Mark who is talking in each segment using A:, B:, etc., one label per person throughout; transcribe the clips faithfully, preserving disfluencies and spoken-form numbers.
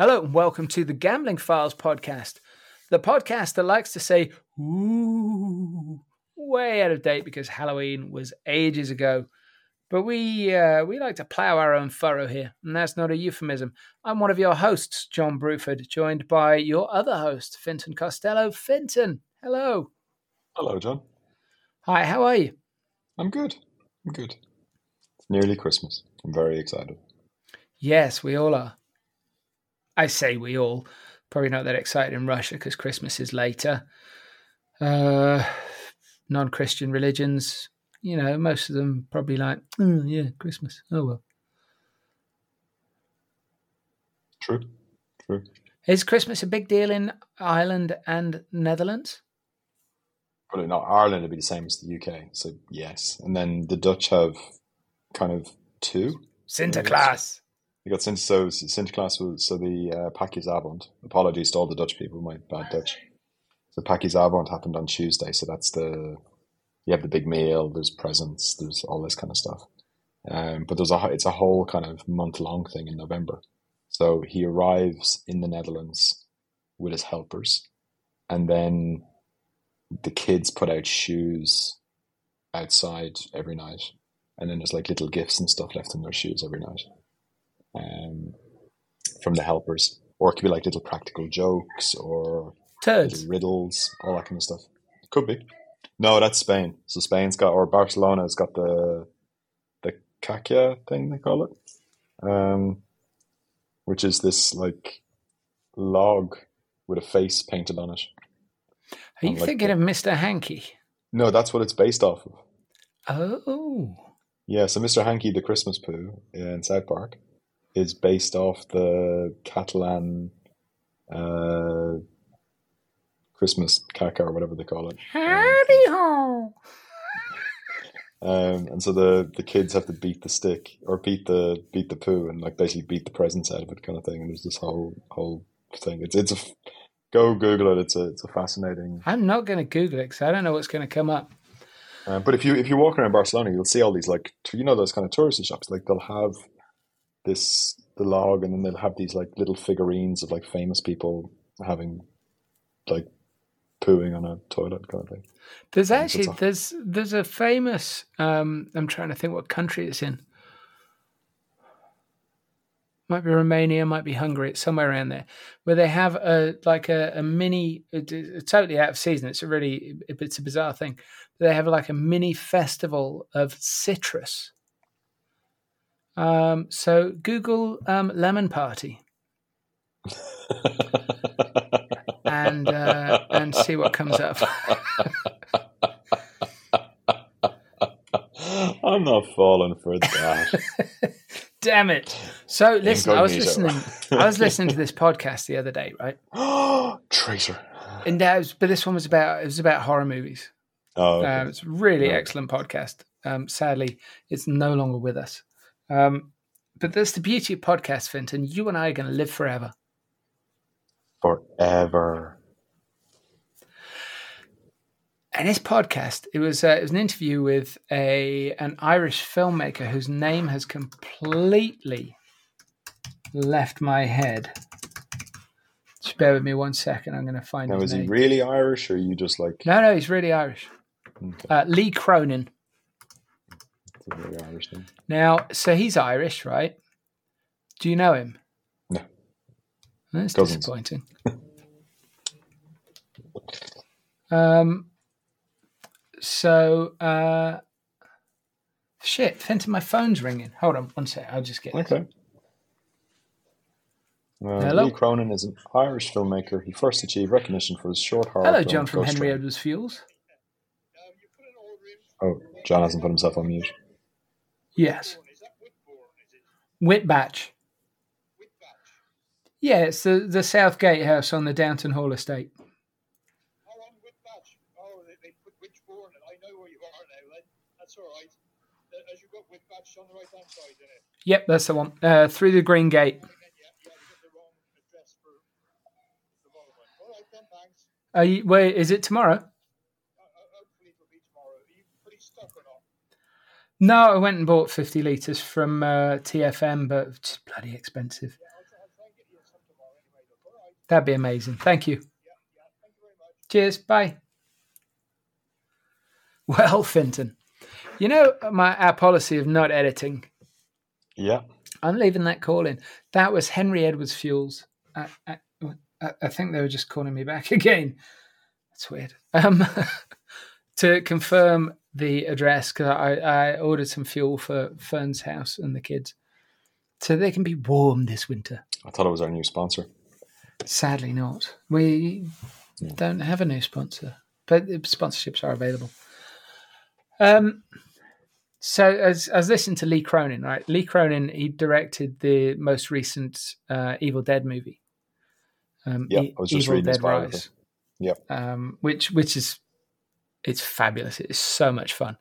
A: Hello and welcome to the Gambling Files podcast, the podcast that likes to say, ooh, way out of date because Halloween was ages ago. But we uh, we like to plough our own furrow here, and that's not a euphemism. I'm one of your hosts, John Bruford, joined by your other host, Fintan Costello. Fintan, hello.
B: Hello, John.
A: Hi, how are you?
B: I'm good. I'm good. It's nearly Christmas. I'm very excited.
A: Yes, we all are. I say we all. Probably not that excited in Russia because Christmas is later. Uh, non-Christian religions, you know, most of them probably like, oh, yeah, Christmas. Oh, well.
B: True. True.
A: Is Christmas a big deal in Ireland and Netherlands?
B: Probably not. Ireland would be the same as the U K. So, yes. And then the Dutch have kind of two.
A: Sinterklaas.
B: You got Sinter, so Sinterklaas was, so the uh, Pakjesavond. Apologies to all the Dutch people, my bad Dutch. So Pakjesavond happened on Tuesday. So that's the, you have the big meal, there's presents, there's all this kind of stuff. Um, but there's a, it's a whole kind of month long thing in November. So he arrives in the Netherlands with his helpers, and then the kids put out shoes outside every night, and then there's like little gifts and stuff left in their shoes every night um, from the helpers. Or it could be like little practical jokes or
A: Turds.
B: little riddles, all that kind of stuff. Could be. No, that's Spain. So Spain's got, or Barcelona's got the the caca thing, they call it, um, which is this like log with a face painted on it.
A: Are you
B: like
A: thinking
B: the,
A: of Mister Hanky?
B: No, that's what it's based off of.
A: Oh.
B: Yeah, so Mister Hanky, the Christmas poo in South Park, is based off the Catalan uh, Christmas caca or whatever they call it.
A: Howdy ho!
B: Um, and so the, the kids have to beat the stick or beat the beat the poo and like basically beat the presents out of it, kind of thing. And there's this whole whole thing. It's it's a go Google it. It's a it's a fascinating.
A: I'm not going to Google it because I don't know what's going to come up.
B: Uh, but if you if you walk around Barcelona, you'll see all these like you know those kind of touristy shops. Like they'll have this the log, and then they'll have these like little figurines of like famous people having like pooing on a toilet kind of thing.
A: There's actually a, there's there's a famous um, I'm trying to think what country it's in. Might be Romania, might be Hungary. It's somewhere around there where they have a like a, a mini, it's totally out of season. It's a really it's a bizarre thing. They have like a mini festival of citrus. Um, so Google um, lemon party. and uh, and see what comes up.
B: I'm not falling for that.
A: Damn it! So listen, I was listening. I was listening to this podcast the other day, right?
B: Traitor.
A: And that was, but this one was about it was about horror movies.
B: Oh, okay.
A: um, it's a really
B: No.
A: excellent podcast. Um, sadly, it's no longer with us. Um, but that's the beauty of podcast, Fintan. You and I are going to live forever.
B: Forever.
A: And this podcast, it was uh, it was an interview with a an Irish filmmaker whose name has completely left my head. Just bear with me one second. I'm going to find
B: Now,
A: his
B: is
A: name.
B: he really Irish, or are you just like
A: No, no, he's really Irish.
B: okay.
A: Uh, Lee Cronin.
B: It's a very Irish thing?
A: Now, so he's Irish, right? Do you know him?
B: No.
A: That's
B: Cousins.
A: disappointing. um. So, uh, shit, Fintan, my phone's ringing. Hold on one sec. I'll just get it.
B: Okay. Uh,
A: Hello?
B: Lee Cronin is an Irish filmmaker. He first achieved recognition for his short horror
A: Hello,
B: film,
A: John from
B: Ghost
A: Henry
B: Train.
A: Edwards Fuels.
B: Oh, John hasn't put himself on mute.
A: Yes. Whitbatch. Yeah, it's the, the South Gatehouse on the Downton Hall estate.
C: That's all right. As you got with batch on the right hand side, isn't it?
A: Yep, that's the one. Uh, through the green gate.
C: Yeah, yeah, we got the wrong address for the moment. All right then, thanks.
A: Are you, wait, is it tomorrow?
C: Uh, hopefully it'll be tomorrow. Are you pretty stuck or not?
A: No, I went and bought fifty litres from uh, T F M, but it's bloody expensive.
C: Yeah, I'll try, I'll try and get you some tomorrow
A: That'd be amazing. Thank you. Cheers. Bye. Well, Finton, you know my our policy of not editing.
B: Yeah.
A: I'm leaving that call in. That was Henry Edwards Fuels. I, I, I think they were just calling me back again. That's weird. Um, to confirm the address, because I, I ordered some fuel for Fern's house and the kids, so they can be warm this winter.
B: I thought it was our new sponsor. Sadly
A: not. We yeah. don't have a new sponsor, but sponsorships are available. Um. So as I was listening to Lee Cronin, right? Lee Cronin, he directed the most recent uh, Evil Dead movie. Um,
B: yeah, I was just
A: Evil
B: reading
A: Dead
B: Rise. Yeah.
A: Um, which which is it's fabulous. It's so much fun.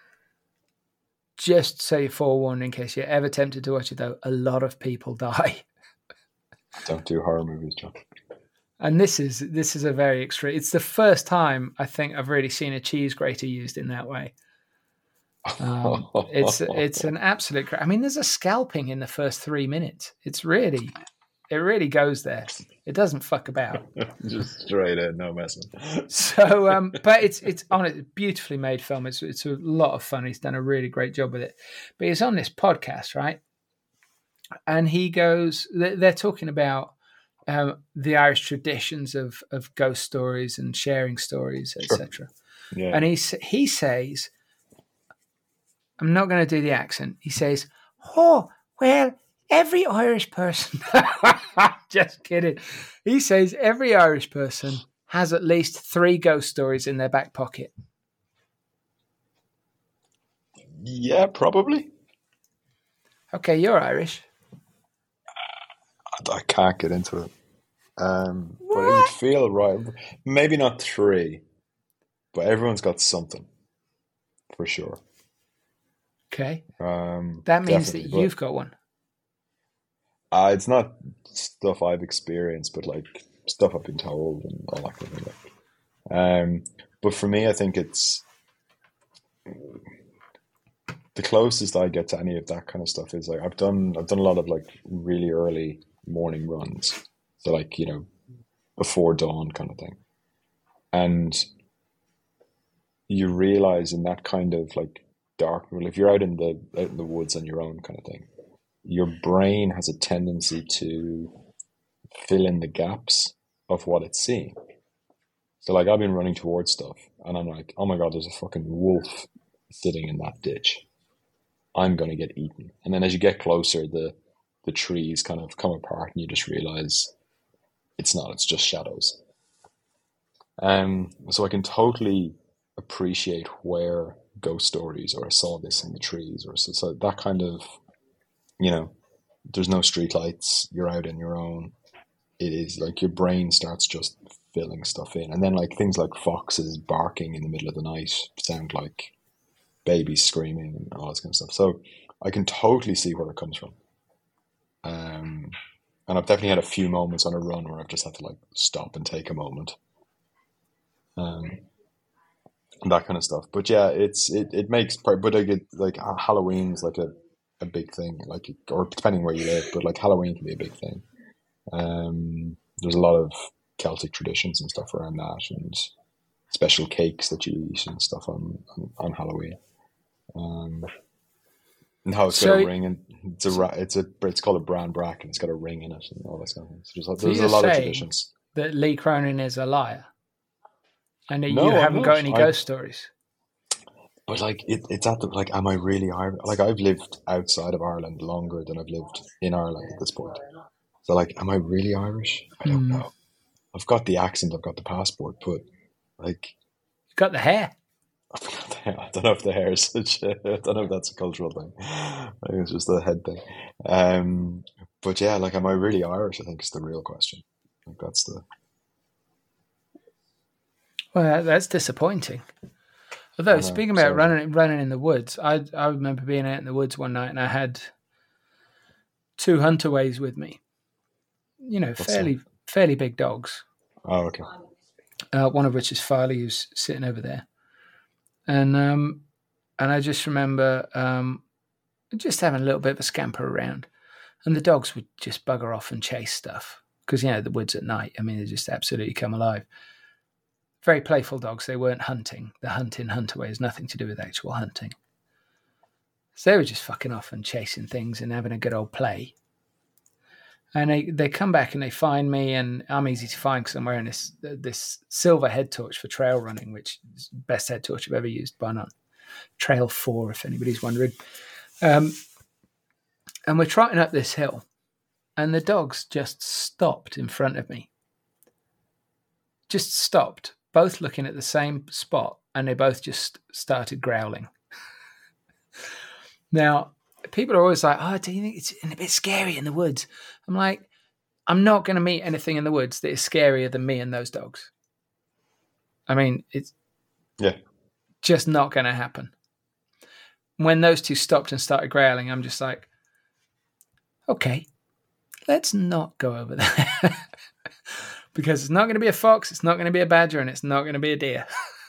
A: Just so you're forewarned, in case you're ever tempted to watch it, though, a lot of people die.
B: Don't do horror movies, John.
A: And this is this is a very extreme. It's the first time I think I've really seen a cheese grater used in that way. Um, it's it's an absolute. I mean, there's a scalping in the first three minutes. It's really, it really goes there. It doesn't fuck about.
B: Just straight in, no messing.
A: So, um, but it's it's on it. Beautifully made film. It's it's a lot of fun. He's done a really great job with it. But he's on this podcast, right? And he goes. They're talking about um, the Irish traditions of of ghost stories and sharing stories, et cetera. Sure. Yeah. And he he says. I'm not going to do the accent. He says, oh, well, every Irish person, just kidding. He says every Irish person has at least three ghost stories in their back pocket.
B: Yeah, probably.
A: Okay, you're Irish.
B: I can't get into it. Um, but it would feel right. Maybe not three, but everyone's got something, for sure.
A: Okay.
B: Um,
A: that means that you've got one.
B: Uh, it's not stuff I've experienced, but like stuff I've been told and all that kind of thing. Um, but for me, I think it's the closest I get to any of that kind of stuff is like I've done I've done a lot of like really early morning runs, so like you know before dawn kind of thing, and you realize in that kind of like dark, well, if you're out in the out in the woods on your own kind of thing, your brain has a tendency to fill in the gaps of what it's seeing. So like I've been running towards stuff and I'm like, oh my god, there's a fucking wolf sitting in that ditch. I'm gonna get eaten. And then as you get closer, the the trees kind of come apart and you just realize it's not, it's just shadows. Um so I can totally appreciate where ghost stories, or I saw this in the trees, or so, so that kind of, you know, there's no street lights, you're out on your own. It is like your brain starts just filling stuff in, and then like things like foxes barking in the middle of the night sound like babies screaming and all this kind of stuff. So I can totally see where it comes from. Um, and I've definitely had a few moments on a run where I've just had to like stop and take a moment. Um. And that kind of stuff, but yeah, it's it, it makes part. But I get like Halloween's like a, a big thing, like or depending where you live, but like Halloween can be a big thing. Um, there's a lot of Celtic traditions and stuff around that, and special cakes that you eat and stuff on on, on Halloween. Um, and how it's
A: so,
B: got a ring, and it's a it's a it's called a bran brack, and it's got a ring in it, and all that kind of thing. So there's,
A: so
B: there's a lot of traditions.
A: That Lee Cronin is a liar. And
B: no,
A: you haven't got any
B: I,
A: ghost stories.
B: But like, it, it's at the like, am I really Irish? Like, I've lived outside of Ireland longer than I've lived in Ireland at this point. So like, am I really Irish? I don't mm. know. I've got the accent, I've got the passport, but like,
A: you've got the hair.
B: I've got the hair. I don't know if the hair is such. A, I don't know if that's a cultural thing. I think it's just a head thing. Um, but yeah, like, am I really Irish? I think is the real question. Like, that's the.
A: Well, that's disappointing. Although, speaking about
B: sorry.
A: running running in the woods, I I remember being out in the woods one night and I had two hunterways with me. You know,
B: What's
A: fairly
B: that?
A: fairly big dogs.
B: Oh, okay.
A: Uh, one of which is Farley, who's sitting over there, and um, and I just remember um, just having a little bit of a scamper around, and the dogs would just bugger off and chase stuff. because, you know, the woods at night, I mean, they just absolutely come alive. Very playful dogs. They weren't hunting. The hunt-in, hunt-away has nothing to do with actual hunting. So they were just fucking off and chasing things and having a good old play. And they, they come back and they find me, and I'm easy to find because I'm wearing this this silver head torch for trail running, which is the best head torch I've ever used, bar none. Trail four, if anybody's wondering. Um, and we're trotting up this hill, and the dogs just stopped in front of me. Just stopped, both looking at the same spot, and they both just started growling. Now, people are always like, oh, do you think it's a bit scary in the woods? I'm like, I'm not going to meet anything in the woods that is scarier than me and those dogs. I mean, it's
B: Yeah.
A: just not going to happen. When those two stopped and started growling, I'm just like, okay, let's not go over there. Because it's not going to be a fox, it's not going to be a badger, and it's not going to be a deer.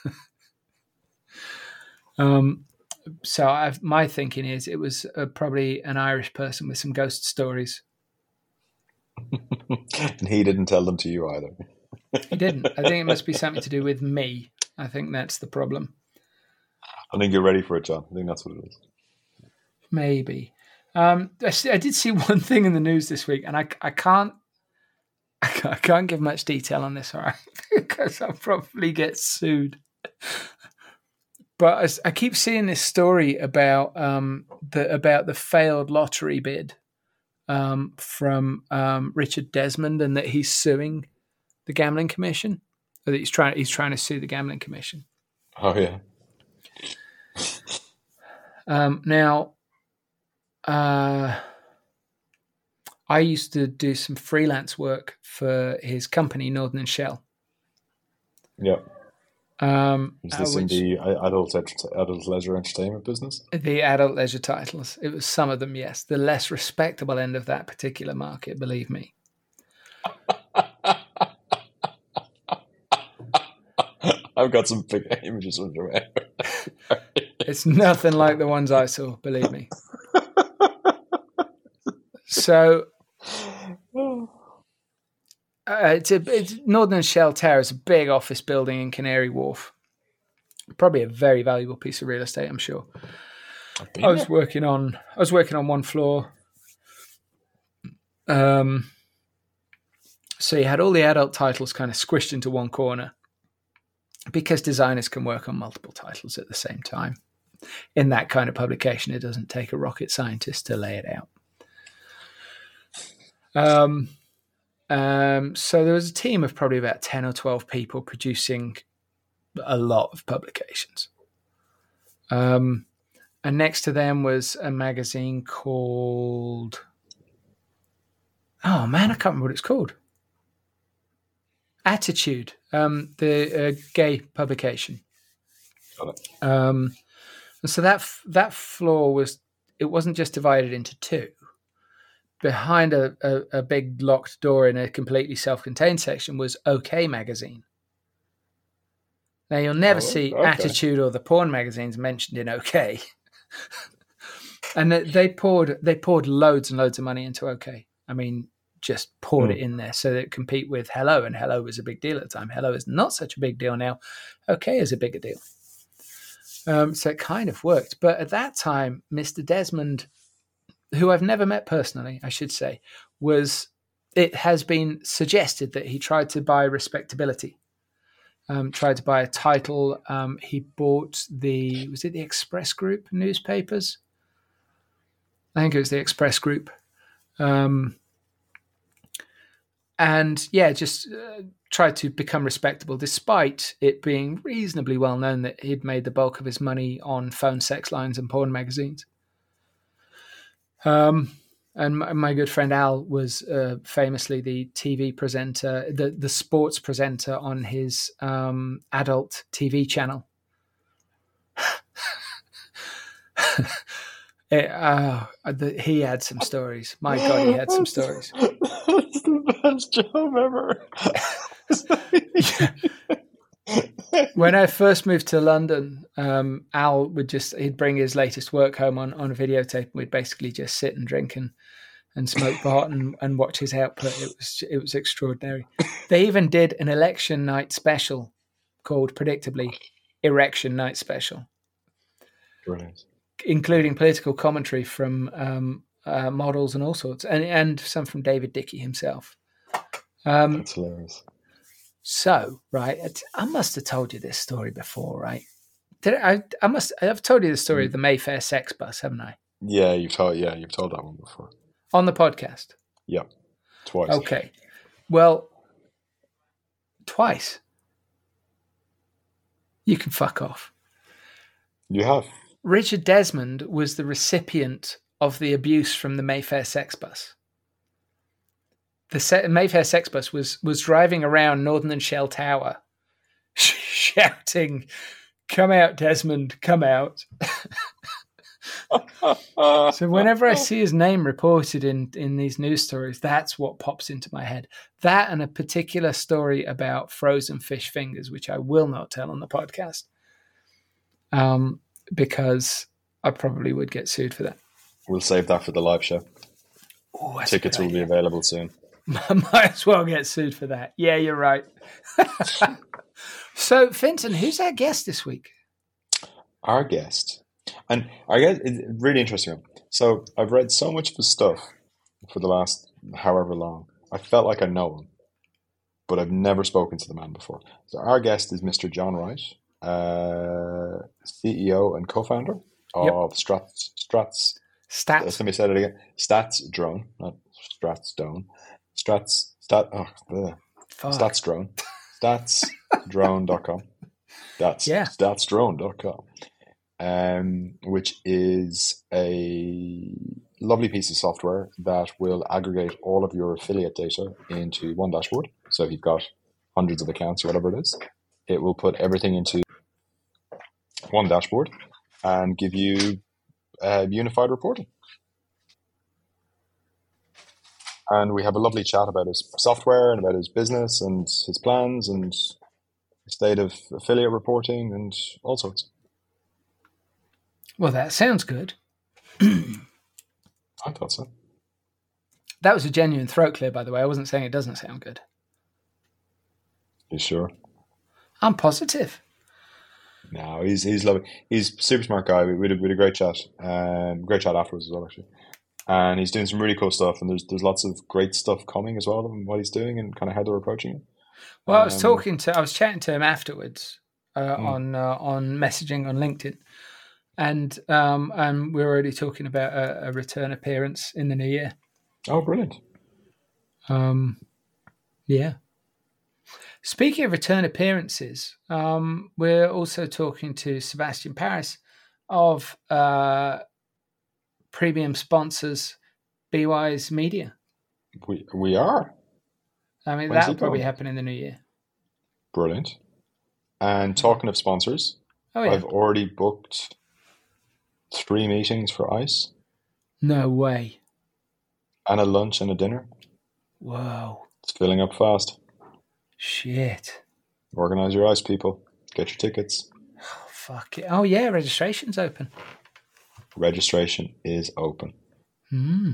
A: um. So I've, my thinking is it was uh, probably an Irish person with some ghost stories.
B: And he didn't tell them to you either.
A: He didn't. I think it must be something to do with me. I think that's the problem.
B: I think you're ready for it, John. I think that's what it is.
A: Maybe. Um, I, see, I did see one thing in the news this week, and I, I can't I can't, I can't give much detail on this, all right? Because I'll probably get sued. But I, I keep seeing this story about um, the about the failed lottery bid um, from um, Richard Desmond, and that he's suing the Gambling Commission, or that he's trying he's trying to sue the Gambling Commission.
B: Oh yeah.
A: Um, now, uh, I used to do some freelance work for his company, Northern and Shell.
B: Yeah.
A: Um,
B: Is this
A: uh,
B: in
A: which,
B: the adult adult leisure entertainment business?
A: the adult leisure titles. It was some of them, yes. The less respectable end of that particular market, believe me.
B: I've got some big images of your head.
A: It's nothing like the ones I saw, believe me. So, uh, it's a it's, Northern Shell Tower is a big office building in Canary Wharf. Probably a very valuable piece of real estate, I'm sure. I was working on I was working on one floor. Um, so you had all the adult titles kind of squished into one corner, because designers can work on multiple titles at the same time. In that kind of publication, it doesn't take a rocket scientist to lay it out. Um, um, so there was a team of probably about ten or twelve people producing a lot of publications. Um, and next to them was a magazine called... Oh, man, I can't remember what it's called. Attitude, um, the uh, gay publication.
B: Got it.
A: Um, and so that that floor was, it wasn't just divided into two. Behind a, a, a big locked door in a completely self-contained section was OK Magazine. Now, you'll never
B: Oh,
A: see
B: okay.
A: Attitude or the porn magazines mentioned in OK. And they poured they poured loads and loads of money into OK. I mean, just poured
B: Mm.
A: it in there so that it compete with Hello, and Hello was a big deal at the time. Hello is not such a big deal now. OK is a bigger deal. Um, so it kind of worked. But at that time, Mister Desmond, who I've never met personally, I should say, was, it has been suggested that he tried to buy respectability. Um, tried to buy a title. Um, he bought the, was it the Express Group newspapers? I think it was the Express Group. Um, and yeah, just uh, tried to become respectable, despite it being reasonably well known that he'd made the bulk of his money on phone sex lines and porn magazines. Um, and my, my good friend Al was uh, famously the T V presenter, the, the sports presenter on his um, adult T V channel. It, uh, the, he had some stories. My God, he had some stories.
B: That's the best job ever.
A: When I first moved to London, um, Al would just, he'd bring his latest work home on, on a videotape, and we'd basically just sit and drink and, and smoke pot and, and watch his output. It was it was extraordinary. They even did an election night special called, predictably, Erection Night Special,
B: Brilliant.
A: including political commentary from um, uh, models and all sorts, and and some from David Dickey himself. Um,
B: That's hilarious.
A: So, right, it's- I must have told you this story before, right? Did I? I must. I've told you the story of the Mayfair sex bus, haven't I?
B: Yeah, you've told. Yeah, you've told that one before.
A: On the podcast.
B: Yeah, twice.
A: Okay. Well, twice. You can fuck off.
B: You have.
A: Richard Desmond was the recipient of the abuse from the Mayfair sex bus. The Se- Mayfair sex bus was was driving around Northern and Shell Tower, shouting, "Come out, Desmond! Come out!" So whenever I see his name reported in in these news stories, that's what pops into my head. That and a particular story about frozen fish fingers, which I will not tell on the podcast, um, because I probably would get sued for that.
B: We'll save that for the live show.
A: Oh, that's a
B: Tickets
A: good
B: will be
A: idea.
B: available soon.
A: Might as well get sued for that. Yeah, you're right. So, Finton, who's our guest this week?
B: Our guest, and our guest is really interesting. So I've read so much of his stuff for the last however long. I felt like I know him, but I've never spoken to the man before. So our guest is Mister John Wright, uh, C E O and co-founder
A: Yep.
B: of Strats. Strats.
A: Stats.
B: Let me say that again. Stats Drone, not Strats Stone. Strats. Stat. Oh, bleh.
A: Fuck.
B: Stats Drone. Stats Drone dot com. That's
A: Yeah.
B: Stats Drone dot com. Um, which is a lovely piece of software that will aggregate all of your affiliate data into one dashboard. So if you've got hundreds of accounts or whatever it is, it will put everything into one dashboard and give you uh, unified reporting. And we have a lovely chat about his software and about his business and his plans and state of affiliate reporting and all sorts.
A: Well, that sounds good.
B: I thought so.
A: That was a genuine throat clear, by the way. I wasn't saying it doesn't sound good.
B: You sure?
A: I'm positive.
B: No, he's he's lovely. He's a super smart guy. We, we, had, a, we had a great chat. Um, great chat afterwards as well, actually. And he's doing some really cool stuff. And there's there's lots of great stuff coming as well, and what he's doing and kind of how they're approaching it.
A: Well, I was
B: Um,
A: talking to, I was chatting to him afterwards uh,
B: Mm.
A: on uh, on messaging on LinkedIn, and um, and we were already talking about a, a return appearance in the new year.
B: Oh, brilliant.
A: Um, yeah. Speaking of return appearances, um, we're also talking to Sebastian Paris of uh, premium sponsors B Wise Media.
B: We we are.
A: I mean,
B: When's
A: that'll
B: he
A: probably
B: going?
A: happen in the new year.
B: Brilliant. And talking of sponsors,
A: Oh, yeah.
B: I've already booked three meetings for ICE
A: No way.
B: and a lunch and a dinner.
A: Whoa.
B: It's filling up fast.
A: Shit.
B: Organize your ICE, people. Get your tickets.
A: Oh, fuck it. Oh, yeah, registration's open.
B: Registration is open.
A: Hmm.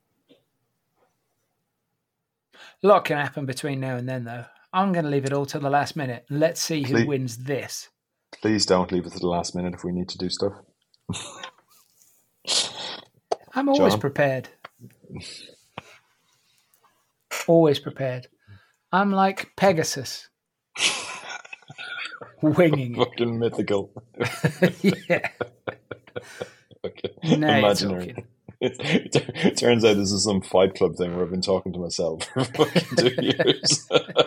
A: A lot can happen between now and then, though. I'm going to leave it all till the last minute. Let's see who
B: Please.
A: wins this.
B: Please don't leave it to the last minute if we need to do stuff.
A: I'm always
B: John?
A: prepared. Always prepared. I'm like Pegasus. Winging it.
B: Fucking mythical.
A: Yeah.
B: Okay.
A: Now you're
B: Imaginary.
A: talking.
B: It, it turns out this is some Fight Club thing where I've been talking to myself for fucking two years.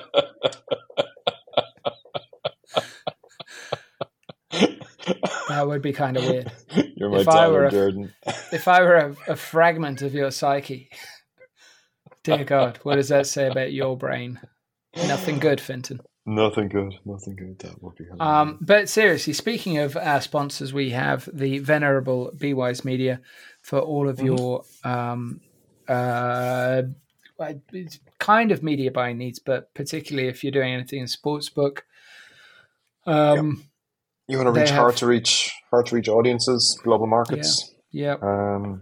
A: That would be kind of weird.
B: You're my
A: If I were
B: Tyler
A: a-
B: Durden.
A: If I were a, a fragment of your psyche, dear God, what does that say about your brain? Nothing good, Finton.
B: Nothing good. Nothing good. That would be hilarious.
A: Um, but seriously, speaking of our sponsors, we have the venerable B Wise Media for all of your um, uh, it's kind of media buying needs, but particularly if you're doing anything in sportsbook. Um,
B: You want to
A: they
B: reach
A: have-
B: hard to reach hard to reach audiences, global markets.
A: yeah.
B: Um,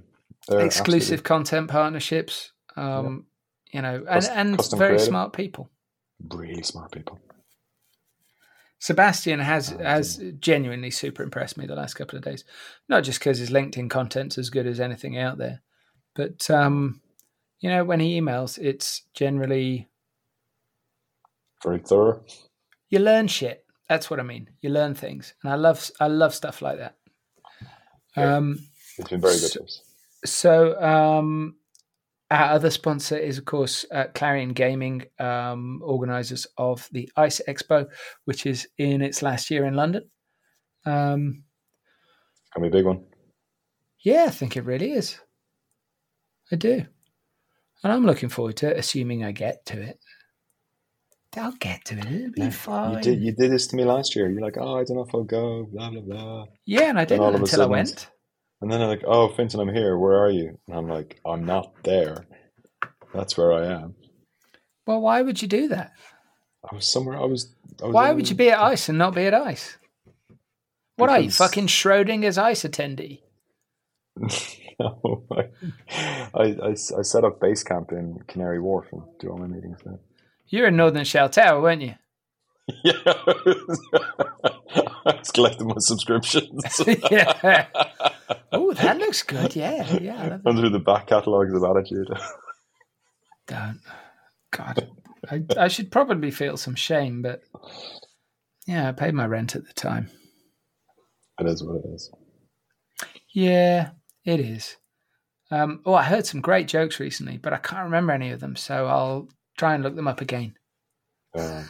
B: They're
A: exclusive
B: absolutely
A: content partnerships. Um, You know, and,
B: Cus-
A: and
B: custom
A: very
B: creative.
A: smart people.
B: really smart people.
A: Sebastian has
B: Um,
A: has genuinely super impressed me the last couple of days. Not just because his LinkedIn content's as good as anything out there, but um, you know, when he emails, it's generally
B: Very thorough.
A: you learn shit. That's what I mean. You learn things, and I love I love stuff like that.
B: Yeah.
A: Um,
B: It's been very good
A: so,
B: to us.
A: so um, our other sponsor is, of course, uh, Clarion Gaming, um, organisers of the ICE Expo, which is in its last year in London. Um,
B: It's gonna be a big one.
A: yeah, I think it really is. I do. And I'm looking forward to it, assuming I get to it. I'll get to it. It'll be
B: Yeah,
A: fine.
B: You did you did this to me last year. You're like, oh, I don't know if I'll go, blah blah blah.
A: Yeah, and I
B: Then
A: didn't
B: all of a
A: until I
B: sudden-
A: went.
B: And then I'm like, oh, Finton, I'm here. Where are you? And I'm like, I'm not there. That's where I am.
A: Well, why would you do that?
B: I was somewhere. I was. I was
A: Why
B: in-
A: would you be at ICE and not be at ICE? What are you,
B: Because-
A: fucking Schrodinger's ICE attendee?
B: No, I, I, I, I set up base camp in Canary Wharf and do all my meetings there.
A: You were in Northern Shell Tower, weren't you?
B: Yeah, I was collecting my subscriptions.
A: Yeah. Oh, that looks good. Yeah, yeah. I love that.
B: Under the back catalogues of Attitude.
A: Don't. God, I, I should probably feel some shame, but yeah, I paid my rent at the time.
B: It is what it is.
A: Yeah, it is. Um, oh, I heard some great jokes recently, but I can't remember any of them, so I'll try and look them up again.
B: Um,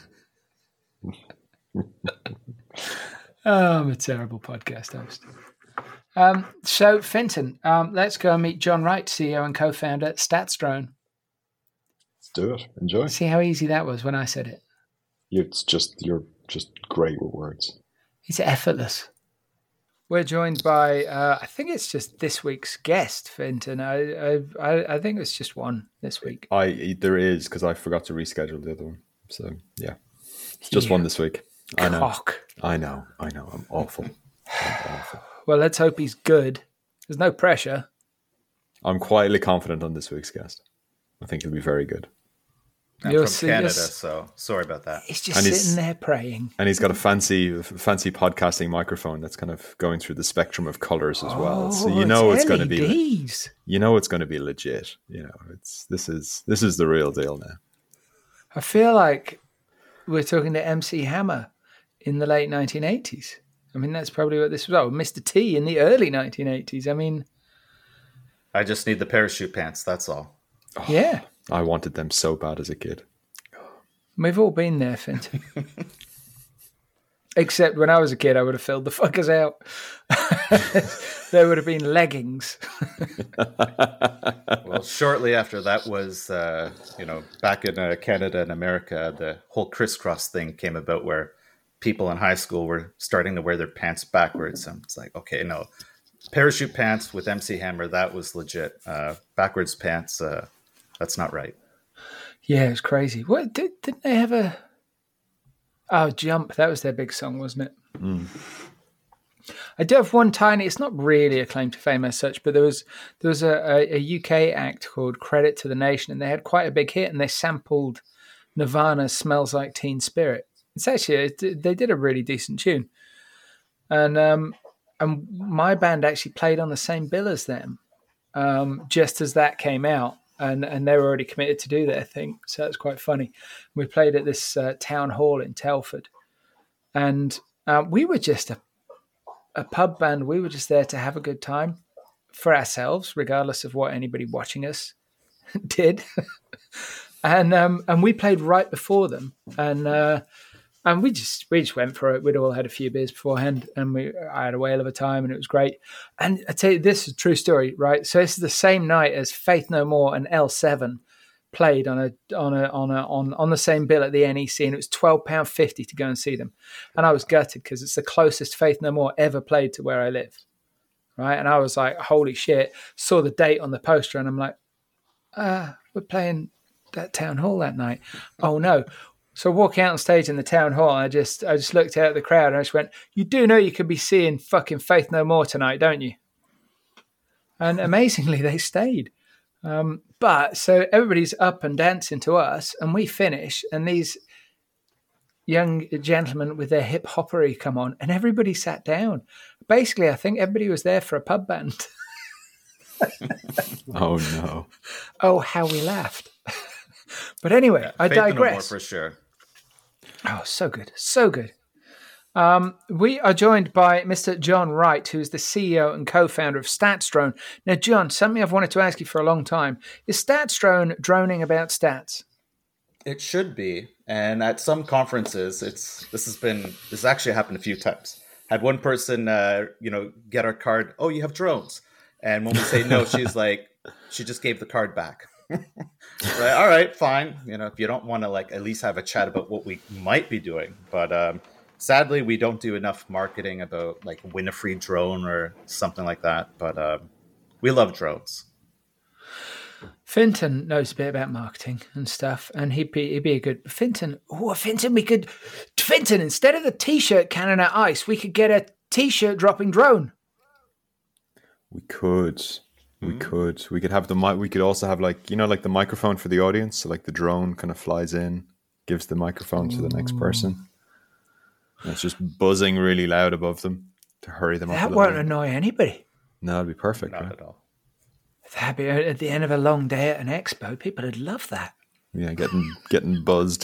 A: Oh, I'm a terrible podcast host. Um, so, Finton, um, let's go and meet John Wright, C E O and co-founder at StatsDrone.
B: let's do it. Enjoy.
A: See how easy that was when I said it.
B: You, it's just you're just great with words.
A: It's effortless. We're joined by, uh, I think it's just this week's guest, Finton. I, I, I, I think it's just one this week.
D: I there is because I forgot to reschedule the other one. So yeah, it's just
A: Yeah.
D: one this week. I know.
A: Cock.
D: I know. I know. I'm awful. I'm awful.
A: Well, let's hope he's good. There's no pressure.
D: I'm quietly confident on this week's guest. I think he'll be very good.
E: I'm
A: You're
E: from
A: see-
E: Canada,
A: you're-
E: so sorry about that.
A: He's just
D: And he's-
A: sitting there praying.
D: And he's got a fancy, fancy podcasting microphone that's kind of going through the spectrum of colors as well. So you know it's, going to be,
A: L E Ds.
D: you know it's going to be legit. You know, it's this is this is the real deal now.
A: I feel like we're talking to M C Hammer in the late nineteen eighties. I mean, that's probably what this was. Oh, Mister T in the early nineteen eighties. I mean,
E: I just need the parachute pants. That's all.
A: yeah,
D: I wanted them so bad as a kid.
A: we've all been there, Finton. Except when I was a kid, I would have filled the fuckers out. There would have been leggings.
E: Well, shortly after that was, uh, you know, back in uh, Canada and America, the whole crisscross thing came about where people in high school were starting to wear their pants backwards. And it's like, okay, no, parachute pants with M C Hammer, that was legit. Uh, backwards pants, uh, that's not right.
A: Yeah, it was crazy. What did, didn't they have a? Oh, Jump. That was their big song, wasn't it? I do have one tiny. It's not really a claim to fame as such, but there was there was a, a, a U K act called Credit to the Nation, and they had quite a big hit, and they sampled Nirvana's "Smells Like Teen Spirit." It's actually they did a really decent tune, and um, and my band actually played on the same bill as them, um, just as that came out. And and they were already committed to do their thing, so that's quite funny. We played at this uh, town hall in Telford, and uh, we were just a a pub band. We were just there to have a good time for ourselves, regardless of what anybody watching us did. and um, and we played right before them, and uh, and we just we just went for it. We'd all had a few beers beforehand, and we I had a whale of a time, and it was great. And I tell you, this is a true story, right? So this is the same night as Faith No More and L seven played on a on a on a on on the same bill at the N E C, and it was twelve pound fifty to go and see them. And I was gutted because it's the closest Faith No More ever played to where I live, right? And I was like, holy shit! Saw the date on the poster, and I'm like, ah, we're playing that town hall that night. Oh no! So walking out on stage in the town hall, I just I just looked out at the crowd and I just went, "You do know you could be seeing fucking Faith No More tonight, don't you?" And amazingly, they stayed. Um, but so everybody's up and dancing to us, and we finish, and these young gentlemen with their hip hoppery come on, and everybody sat down. Basically, I think everybody was there for a pub band.
D: Oh no!
A: Oh, how we laughed! But anyway,
E: Yeah,
A: I
E: Faith No More
A: digress.
E: for sure.
A: Oh, so good, so good. Um, we are joined by Mister John Wright, who's the C E O and co-founder of StatsDrone. Now, John, something I've wanted to ask you for a long time: is StatsDrone droning about stats?
E: It should be, and at some conferences, it's this has been this actually happened a few times. Had one person, uh, you know, get our card. Oh, you have drones, and when we say no, she's like, she just gave the card back. Like, all right, fine. You know, if you don't want to like at least have a chat about what we might be doing, but um, sadly, we don't do enough marketing about like win a free drone or something like that. But um, we love drones.
A: Finton knows a bit about marketing and stuff, and he'd be he'd be a good Finton. Oh, Finton, we could Finton instead of the T-shirt cannon at ice, we could get a T-shirt dropping drone.
D: We could. We could. We could have the mic. We could also have like you know like the microphone for the audience. So like the drone kind of flies in, gives the microphone to the next person. And it's just buzzing really loud above them to hurry them up.
A: That
D: a
A: won't
D: little bit.
A: annoy anybody.
D: No, it'd be perfect.
E: Not
D: Right?
E: at all.
A: That'd be at the end of a long day at an expo. People would love that.
D: Yeah, getting getting buzzed.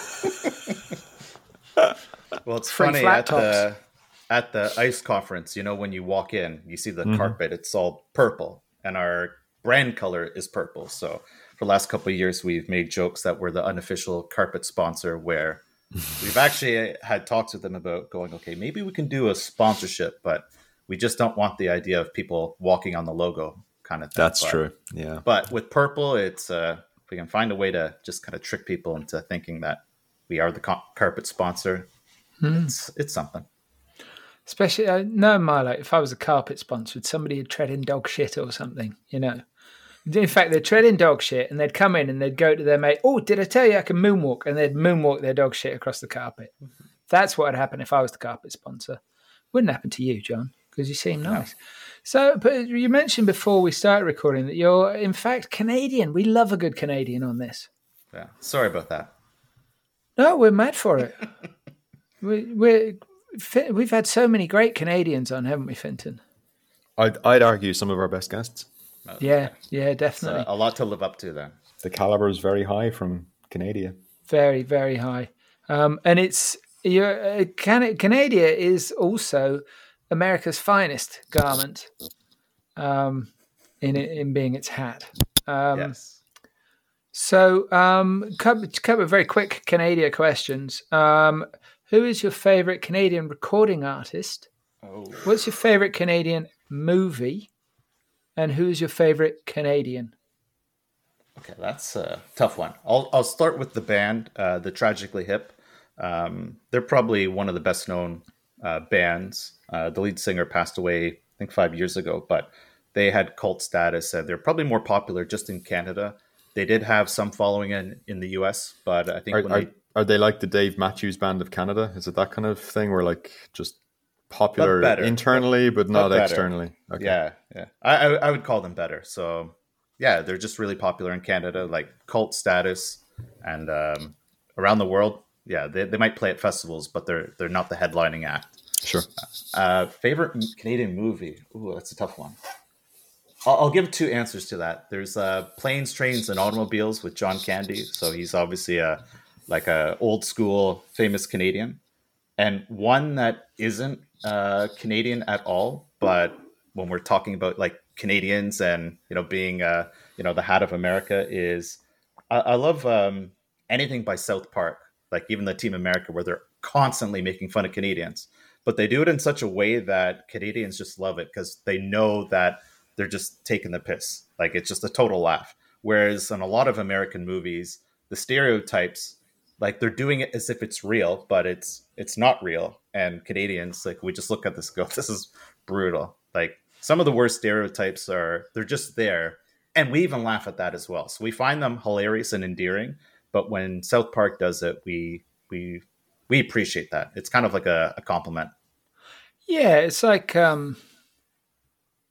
E: Well, it's
A: Free
E: funny
A: flat
E: at
A: tops.
E: the at the ICE conference. You know, when you walk in, you see the
D: Mm-hmm.
E: carpet. It's all purple, and our brand color is purple. So for the last couple of years, we've made jokes that we're the unofficial carpet sponsor. Where we've actually had talks with them about going, okay, maybe we can do a sponsorship, but we just don't want the idea of people walking on the logo kind of thing.
D: That's
E: But-
D: true. Yeah.
E: But with purple, it's uh, if we can find a way to just kind of trick people into thinking that we are the co- carpet sponsor. It's it's something.
A: Especially, uh, no, Milo, if I was a carpet sponsor, somebody would tread in dog shit or something, you know. In fact, they'd tread in dog shit and they'd come in and they'd go to their mate, oh, did I tell you I can moonwalk? And they'd moonwalk their dog shit across the carpet. That's what would happen if I was the carpet sponsor. Wouldn't happen to you, John, because you seem nice. So, but you mentioned before we started recording that you're, in fact, Canadian. We love a good Canadian on this.
E: Yeah. Sorry about that.
A: No, we're mad for it. we, we're, we've had so many great Canadians on, haven't we, Finton?
D: I'd I'd argue some of our best guests.
A: Yeah, yeah,
E: It's
A: definitely.
E: uh, a lot to live up to then.
D: The caliber is very high from Canada.
A: Very, very high. Um, and it's you're, uh, Can- Canada is also America's finest garment um, in in being its hat. Um,
E: Yes.
A: So, um, couple, couple of very quick Canada questions. Um, who is your favorite Canadian recording artist?
E: Oh.
A: What's your favorite Canadian movie? And who's your favorite Canadian?
E: Okay, that's a tough one. I'll I'll start with the band, uh, the Tragically Hip. Um, they're probably one of the best known uh, bands. Uh, the lead singer passed away, I think, five years ago, but they had cult status, and they're probably more popular just in Canada. They did have some following in, in the U S, but I think
D: Are,
E: when
D: are,
E: they
D: are they like the Dave Matthews Band of Canada? Is it that kind of thing where like just popular
E: But better.
D: internally but not
E: better.
D: externally? Okay.
E: Yeah, yeah. I, I I would call them better. So yeah, they're just really popular in Canada, like cult status, and um, around the world. Yeah, they, they might play at festivals, but they're they're not the headlining act.
D: Sure.
E: Uh, favorite m- Canadian movie? Ooh, that's a tough one. I'll, I'll give two answers to that. There's uh, Planes, Trains, and Automobiles with John Candy. So he's obviously a like a old school famous Canadian, and one that isn't uh, Canadian at all. But when we're talking about like Canadians and you know being uh, you know the hat of America is, I, I love um, anything by South Park. Like even the Team America, where they're constantly making fun of Canadians, but they do it in such a way that Canadians just love it because they know that they're just taking the piss. Like it's just a total laugh. Whereas in a lot of American movies, the stereotypes, like they're doing it as if it's real, but it's it's not real. And Canadians, like we just look at this, and go, this is brutal. Like some of the worst stereotypes are they're just there, and we even laugh at that as well. So we find them hilarious and endearing. But when South Park does it, we we we appreciate that. It's kind of like a, a compliment.
A: Yeah, it's like um,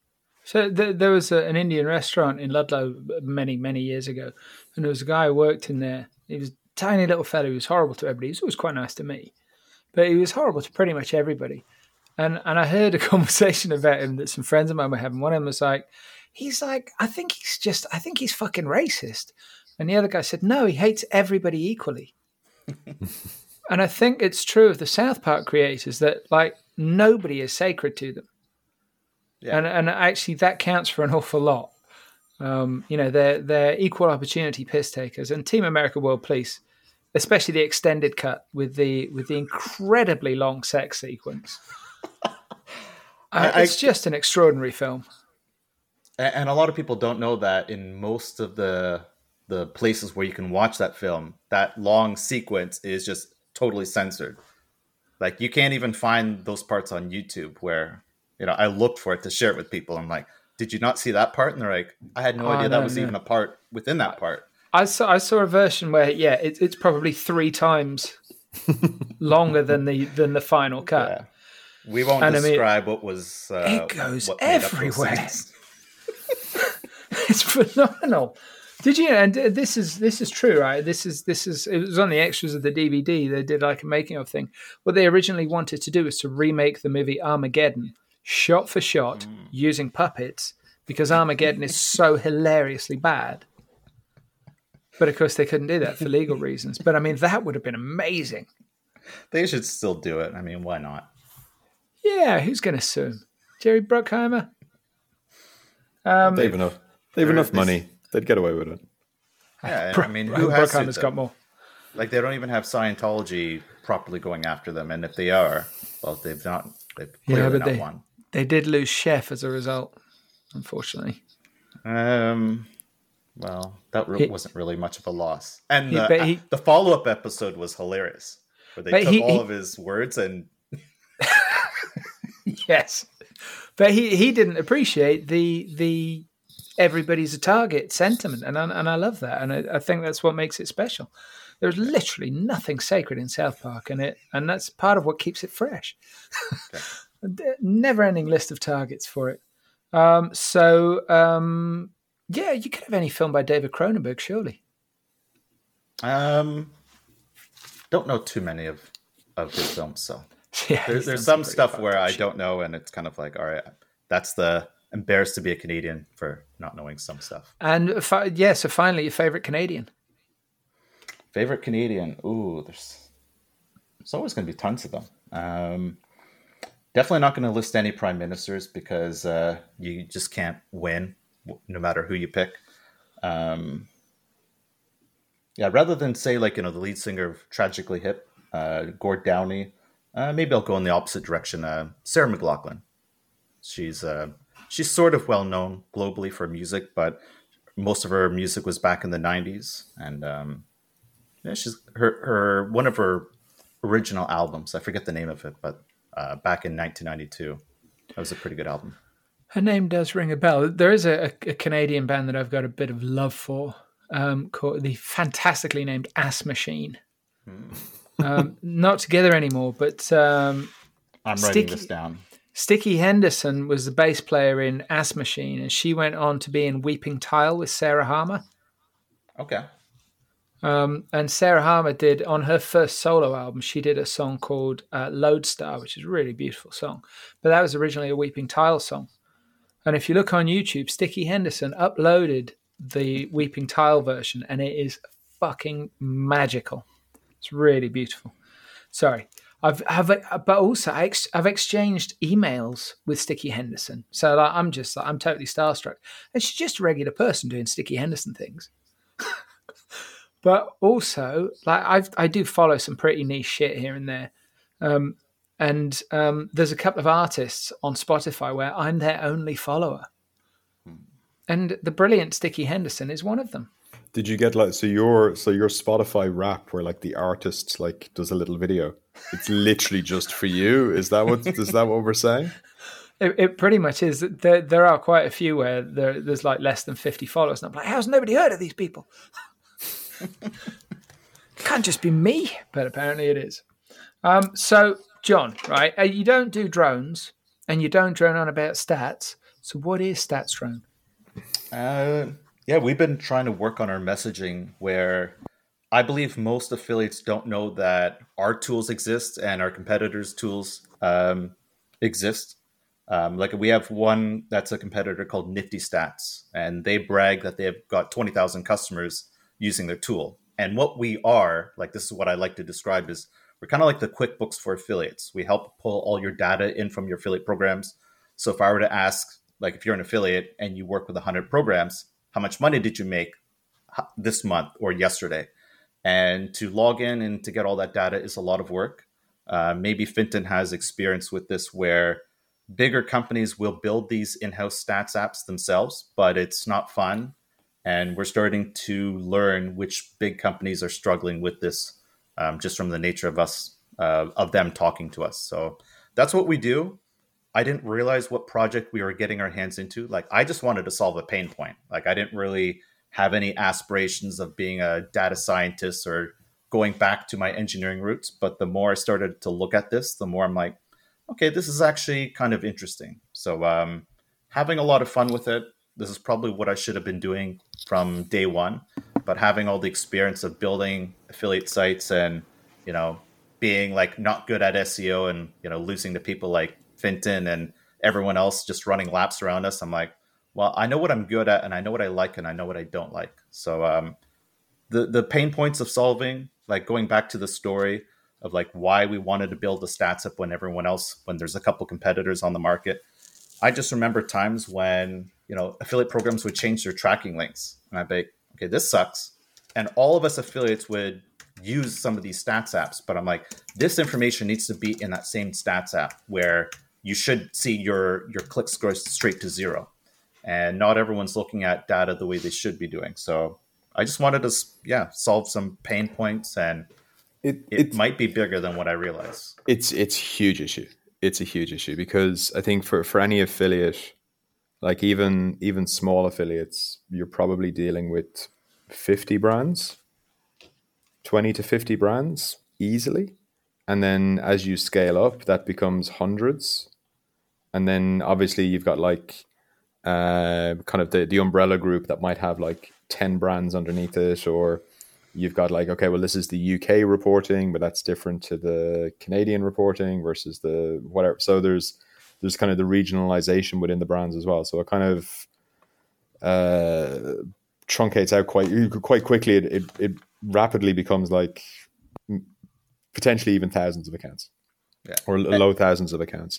A: So th- there was a, an Indian restaurant in Ludlow many, many years ago, and there was a guy who worked in there. He was a tiny little fellow. He was horrible to everybody. He was always quite nice to me, but he was horrible to pretty much everybody. And and I heard a conversation about him that some friends of mine were having. One of them was like, he's like, I think he's just, I think he's fucking racist. And the other guy said, no, he hates everybody equally. And I think it's true of the South Park creators that like nobody is sacred to them. Yeah. And and actually that counts for an awful lot. Um, you know, they're they're equal opportunity piss takers. And Team America World Police, especially the extended cut with the with the incredibly long sex sequence. uh,
E: I,
A: it's
E: I,
A: just an extraordinary film.
E: And a lot of people don't know that in most of the the places where you can watch that film, that long sequence is just totally censored. Like you can't even find those parts on YouTube where, you know, I looked for it to share it with people. I'm like, did you not see that part? And they're like, I had no oh, idea no, that was no. even a part within that part.
A: I saw I saw a version where, yeah, it, it's probably three times longer than the than the final cut. Yeah.
E: We won't and describe I mean, what was. Uh,
A: it goes everywhere. It's phenomenal. Did you? And this is this is true, right? This is this is. It was on the extras of the D V D. They did like a making of thing. What they originally wanted to do was to remake the movie Armageddon, shot for shot, mm. using puppets, because Armageddon is so hilariously bad. But of course, they couldn't do that for legal reasons. But I mean, that would have been amazing.
E: They should still do it. I mean, why not?
A: Yeah, who's going to sue him? Jerry Bruckheimer? Um,
D: they have enough. They have enough money. They'd get away with it.
E: Yeah, I mean, who has
A: Bruckheimer's got more?
E: Like, they don't even have Scientology properly going after them, and if they are, well, they've not. They've clearly yeah, but not
A: they,
E: won.
A: They did lose Chef as a result, unfortunately.
E: Um. Well, that re- he, wasn't really much of a loss, and
A: he,
E: the,
A: he,
E: the follow-up episode was hilarious, where they took he, all of his words and.
A: Yes, but he, he didn't appreciate the the everybody's a target sentiment, and I, and I love that, and I, I think that's what makes it special. There's literally nothing sacred in South Park, and it and that's part of what keeps it fresh. Okay. Never-ending list of targets for it. Um, so um, yeah, you could have any film by David Cronenberg, surely.
E: Um, don't know too many of of his films, so.
A: Yeah,
E: there, there's some stuff where I don't know, and it's kind of like, all right, that's the embarrassed to be a Canadian for not knowing some stuff.
A: And fi- yeah, so finally, your favorite Canadian?
E: Favorite Canadian? Ooh, there's there's always going to be tons of them. Um, definitely not going to list any prime ministers because uh, you just can't win no matter who you pick. Um, yeah, rather than say like, you know, the lead singer of Tragically Hip, uh, Gord Downie. Uh, maybe I'll go in the opposite direction. Uh, Sarah McLachlan. She's uh, she's sort of well known globally for music, but most of her music was back in the nineties. And um, yeah, she's her her one of her original albums. I forget the name of it, but uh, back in nineteen ninety-two, that was a pretty good album.
A: Her name does ring a bell. There is a, a Canadian band that I've got a bit of love for, um, called the fantastically named Ass Machine. Hmm. um, not together anymore, but um,
E: I'm writing Sticky, this down.
A: Sticky Henderson was the bass player in Ass Machine, and she went on to be in Weeping Tile with Sarah Harmer.
E: Okay.
A: Um, and Sarah Harmer did, on her first solo album, she did a song called uh, Lodestar, which is a really beautiful song. But that was originally a Weeping Tile song. And if you look on YouTube, Sticky Henderson uploaded the Weeping Tile version, and it is fucking magical. It's really beautiful. Sorry, I've have, but also I ex, I've exchanged emails with Sticky Henderson, so like, I'm just like, I'm totally starstruck, and she's just a regular person doing Sticky Henderson things. But also, like I've I do follow some pretty niche shit here and there, um, and um, there's a couple of artists on Spotify where I'm their only follower, and the brilliant Sticky Henderson is one of them.
D: Did you get like so your so your Spotify rap where like the artist like does a little video? It's literally just for you. Is that what is that what we're saying?
A: It, it pretty much is. There there are quite a few where there, there's like less than fifty followers, and I'm like, how's nobody heard of these people? Can't just be me, but apparently it is. Um, so John, right? You don't do drones, and you don't drone on about stats. So what is StatsDrone?
E: Uh, yeah, we've been trying to work on our messaging where I believe most affiliates don't know that our tools exist and our competitors' tools um, exist. Um, like we have one that's a competitor called Nifty Stats, and they brag that they have got twenty thousand customers using their tool. And what we are, like this is what I like to describe, is we're kind of like the QuickBooks for affiliates. We help pull all your data in from your affiliate programs. So if I were to ask, like if you're an affiliate and you work with one hundred programs, how much money did you make this month or yesterday? And to log in and to get all that data is a lot of work. Uh, maybe Fintan has experience with this where bigger companies will build these in-house stats apps themselves, but it's not fun. And we're starting to learn which big companies are struggling with this um, just from the nature of us, uh, of them talking to us. So that's what we do. I didn't realize what project we were getting our hands into. Like, I just wanted to solve a pain point. Like, I didn't really have any aspirations of being a data scientist or going back to my engineering roots. But the more I started to look at this, the more I'm like, okay, this is actually kind of interesting. So um, having a lot of fun with it. This is probably what I should have been doing from day one. But having all the experience of building affiliate sites and, you know, being like not good at S E O and, you know, losing to people like Fintan and everyone else just running laps around us, I'm like, well, I know what I'm good at and I know what I like and I know what I don't like. So um, the, the pain points of solving, like going back to the story of like why we wanted to build the stats up when everyone else, when there's a couple competitors on the market. I just remember times when, you know, affiliate programs would change their tracking links. And I'd be like, okay, this sucks. And all of us affiliates would use some of these stats apps. But I'm like, this information needs to be in that same stats app where you should see your, your clicks go straight to zero. And not everyone's looking at data the way they should be doing. So I just wanted to, yeah, solve some pain points, and it, it might be bigger than what I realize.
D: It's it's a huge issue. It's a huge issue because I think for, for any affiliate, like even even small affiliates, you're probably dealing with fifty brands, twenty to fifty brands easily. And then as you scale up, that becomes hundreds. And then obviously you've got like uh, kind of the, the umbrella group that might have like ten brands underneath it, or you've got like, okay, well, this is the U K reporting, but that's different to the Canadian reporting versus the whatever. So there's there's kind of the regionalization within the brands as well. So it kind of uh, truncates out quite quite quickly. It, it it rapidly becomes like potentially even thousands of accounts,
E: yeah.
D: or low thousands of accounts,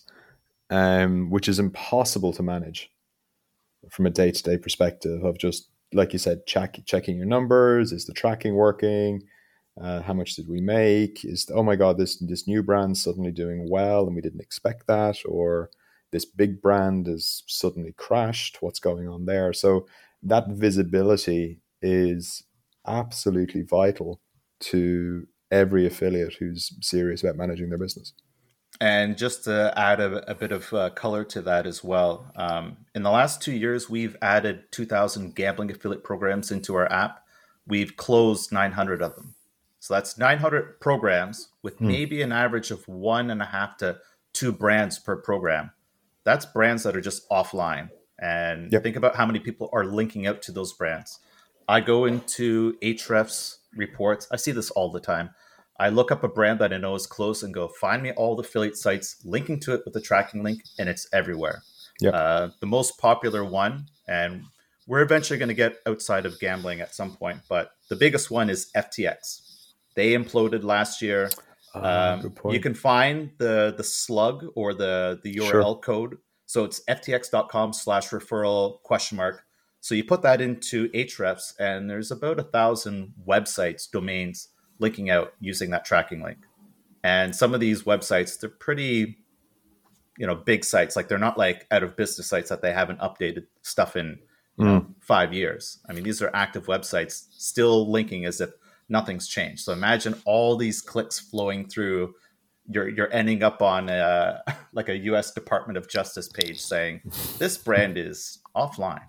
D: um, which is impossible to manage from a day-to-day perspective of just, like you said, check, checking your numbers. Is the tracking working? Uh, how much did we make? Is, oh my God, this this new brand suddenly doing well and we didn't expect that, or this big brand is suddenly crashed. What's going on there? So that visibility is absolutely vital to every affiliate who's serious about managing their business.
E: And just to add a, a bit of uh, color to that as well, um, in the last two years, we've added two thousand gambling affiliate programs into our app. We've closed nine hundred of them. So that's nine hundred programs with hmm. maybe an average of one and a half to two brands per program. That's brands that are just offline. And yep. think about how many people are linking out to those brands. I go into Ahrefs reports. I see this all the time. I look up a brand that I know is close and go, find me all the affiliate sites linking to it with the tracking link, and it's everywhere. Yep. Uh, the most popular one, and we're eventually going to get outside of gambling at some point, but the biggest one is F T X. They imploded last year.
D: Uh,
E: um,
D: good point.
E: You can find the the slug or the, the U R L sure. code. So it's ftx.com slash referral question mark. So you put that into Ahrefs, and there's about a thousand websites, domains, linking out using that tracking link. And some of these websites, they're pretty, you know, big sites. Like they're not like out of business sites that they haven't updated stuff in, you mm. know, five years. I mean, these are active websites still linking as if nothing's changed. So imagine all these clicks flowing through. You're you're ending up on a, like a U S Department of Justice page saying this brand is offline.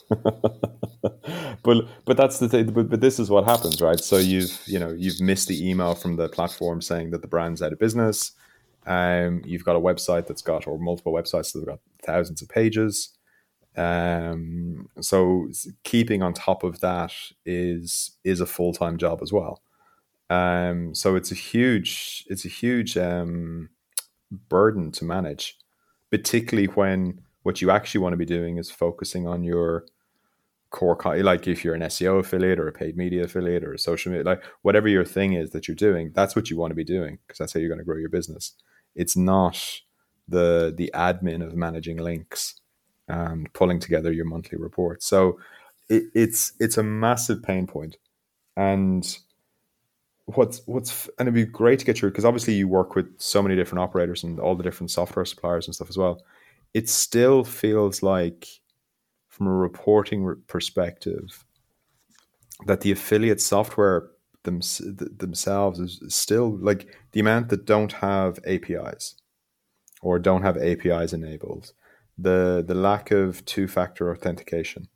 D: but but that's the thing. But, but this is what happens, right? So you've you know you've missed the email from the platform saying that the brand's out of business. Um, you've got a website that's got, or multiple websites that have got thousands of pages. Um, so keeping on top of that is is a full time job as well. Um, so it's a huge it's a huge um, burden to manage, particularly when what you actually want to be doing is focusing on your core, like if you're an S E O affiliate or a paid media affiliate or a social media, like whatever your thing is that you're doing, that's what you want to be doing because that's how you're going to grow your business. It's not the the admin of managing links and pulling together your monthly report. So it, it's it's a massive pain point. And what's what's and it'd be great to get through because obviously you work with so many different operators and all the different software suppliers and stuff as well. It still feels like, from a reporting perspective, that the affiliate software them, themselves is still like the amount that don't have A P Is or don't have A P Is enabled, the the lack of two-factor authentication.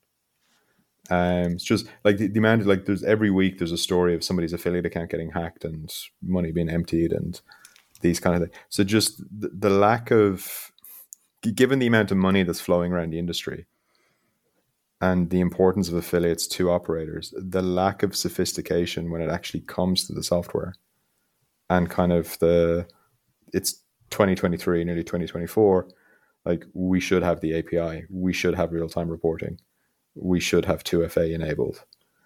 D: Um, it's just like the, the amount of like there's every week there's a story of somebody's affiliate account getting hacked and money being emptied and these kind of things. So just the, the lack of, given the amount of money that's flowing around the industry and the importance of affiliates to operators, the lack of sophistication when it actually comes to the software and kind of the, it's twenty twenty-three, nearly twenty twenty-four, like we should have the A P I, we should have real-time reporting, we should have two F A enabled.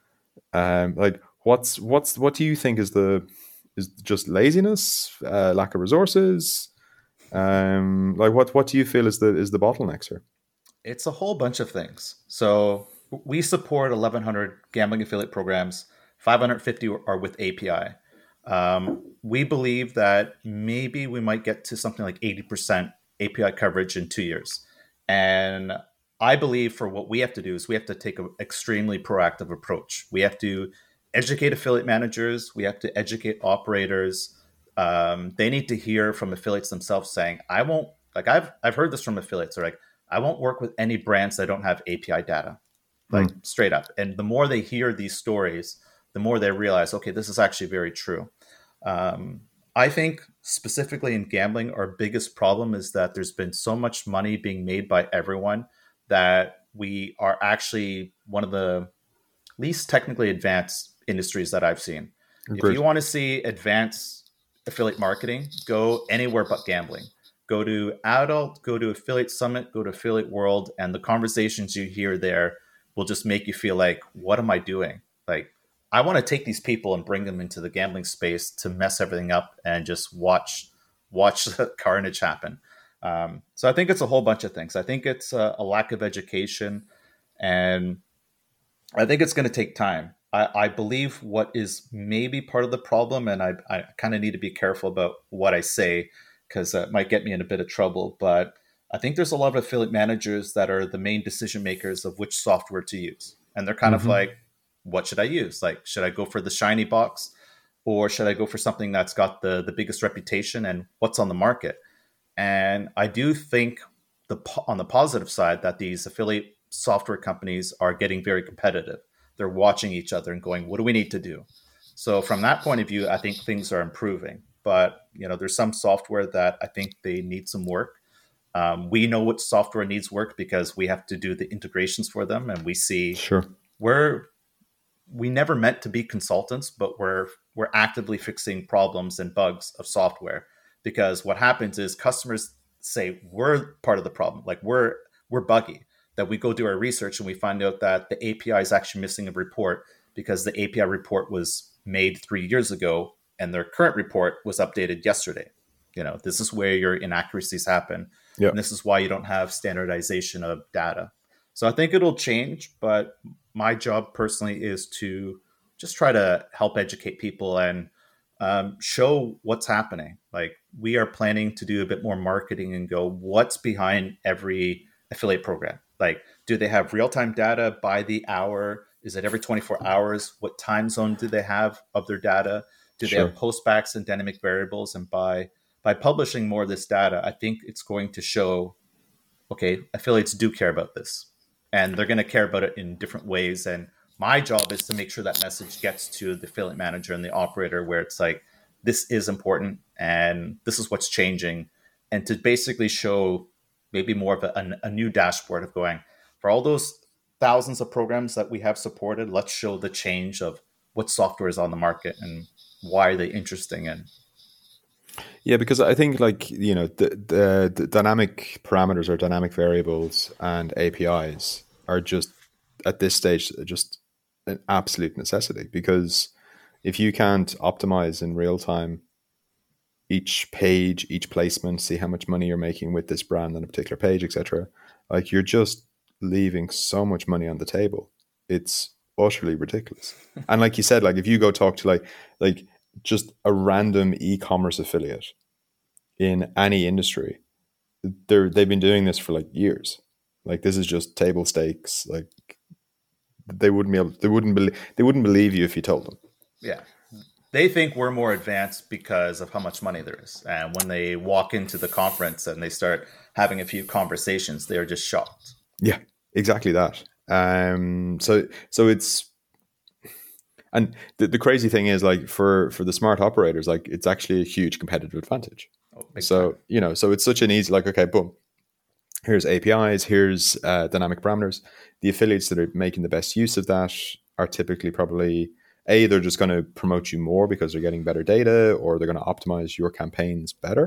D: Um, like what's, what's, what do you think is the, is just laziness, uh, lack of resources? Um, like what, what do you feel is the, is the bottlenecks here?
E: It's a whole bunch of things. So we support eleven hundred gambling affiliate programs. five hundred fifty are with A P I. Um, we believe that maybe we might get to something like eighty percent A P I coverage in two years. And I believe for what we have to do is we have to take an extremely proactive approach. We have to educate affiliate managers. We have to educate operators. Um, they need to hear from affiliates themselves saying, I won't, like I've, I've heard this from affiliates. They're like, I won't work with any brands that don't have A P I data, like mm. straight up. And the more they hear these stories, the more they realize, okay, this is actually very true. Um, I think specifically in gambling, our biggest problem is that there's been so much money being made by everyone that we are actually one of the least technically advanced industries that I've seen. Agreed. If you want to see advanced affiliate marketing, go anywhere but gambling. Go to Adult, go to Affiliate Summit, go to Affiliate World, and the conversations you hear there will just make you feel like, what am I doing? Like, I want to take these people and bring them into the gambling space to mess everything up and just watch watch the carnage happen. Um, so I think it's a whole bunch of things. I think it's a, a lack of education, and I think it's going to take time. I, I believe what is maybe part of the problem, and I, I kind of need to be careful about what I say, because it might get me in a bit of trouble. But I think there's a lot of affiliate managers that are the main decision makers of which software to use. And they're kind mm-hmm. of like, what should I use? Like, should I go for the shiny box, or should I go for something that's got the, the biggest reputation and what's on the market? And I do think the on the positive side that these affiliate software companies are getting very competitive. They're watching each other and going, what do we need to do? So from that point of view, I think things are improving. But, you know, there's some software that I think they need some work. Um, we know what software needs work because we have to do the integrations for them. And we see
D: sure.
E: we're, we never meant to be consultants, but we're, we're actively fixing problems and bugs of software, because what happens is customers say we're part of the problem. Like we're, we're buggy, that we go do our research and we find out that the A P I is actually missing a report because the A P I report was made three years ago and their current report was updated yesterday. You know, this is where your inaccuracies happen.
D: Yep.
E: And this is why you don't have standardization of data. So I think it'll change, but my job personally is to just try to help educate people and um, show what's happening. Like we are planning to do a bit more marketing and go, what's behind every affiliate program? Like, do they have real-time data by the hour? Is it every twenty-four hours? What time zone do they have of their data? Do they
D: Sure.
E: have postbacks and dynamic variables? And by by publishing more of this data, I think it's going to show, okay, affiliates do care about this. And they're going to care about it in different ways. And my job is to make sure that message gets to the affiliate manager and the operator, where it's like, this is important and this is what's changing. And to basically show maybe more of a, a, a new dashboard of going, for all those thousands of programs that we have supported, let's show the change of what software is on the market and why are they interesting in.
D: Yeah, because I think like, you know, the, the, the dynamic parameters or dynamic variables and A P Is are just at this stage just an absolute necessity, because if you can't optimize in real time each page, each placement, see how much money you're making with this brand on a particular page, et cetera, like you're just leaving so much money on the table. It's utterly ridiculous. And like you said, like if you go talk to like like just a random e-commerce affiliate in any industry, they're they've been doing this for like years. Like this is just table stakes. Like they wouldn't be able, they wouldn't believe they wouldn't believe you if you told them.
E: Yeah. They think we're more advanced because of how much money there is. And when they walk into the conference and they start having a few conversations, they're just shocked.
D: Yeah, exactly that. Um, so, so it's, and the, the crazy thing is like for, for the smart operators, like it's actually a huge competitive advantage.
E: Oh,
D: so,
E: time.
D: you know, so it's such an easy, like, okay, boom, here's A P Is, here's uh, dynamic parameters. The affiliates that are making the best use of that are typically probably, A, they're just going to promote you more because they're getting better data, or they're going to optimize your campaigns better.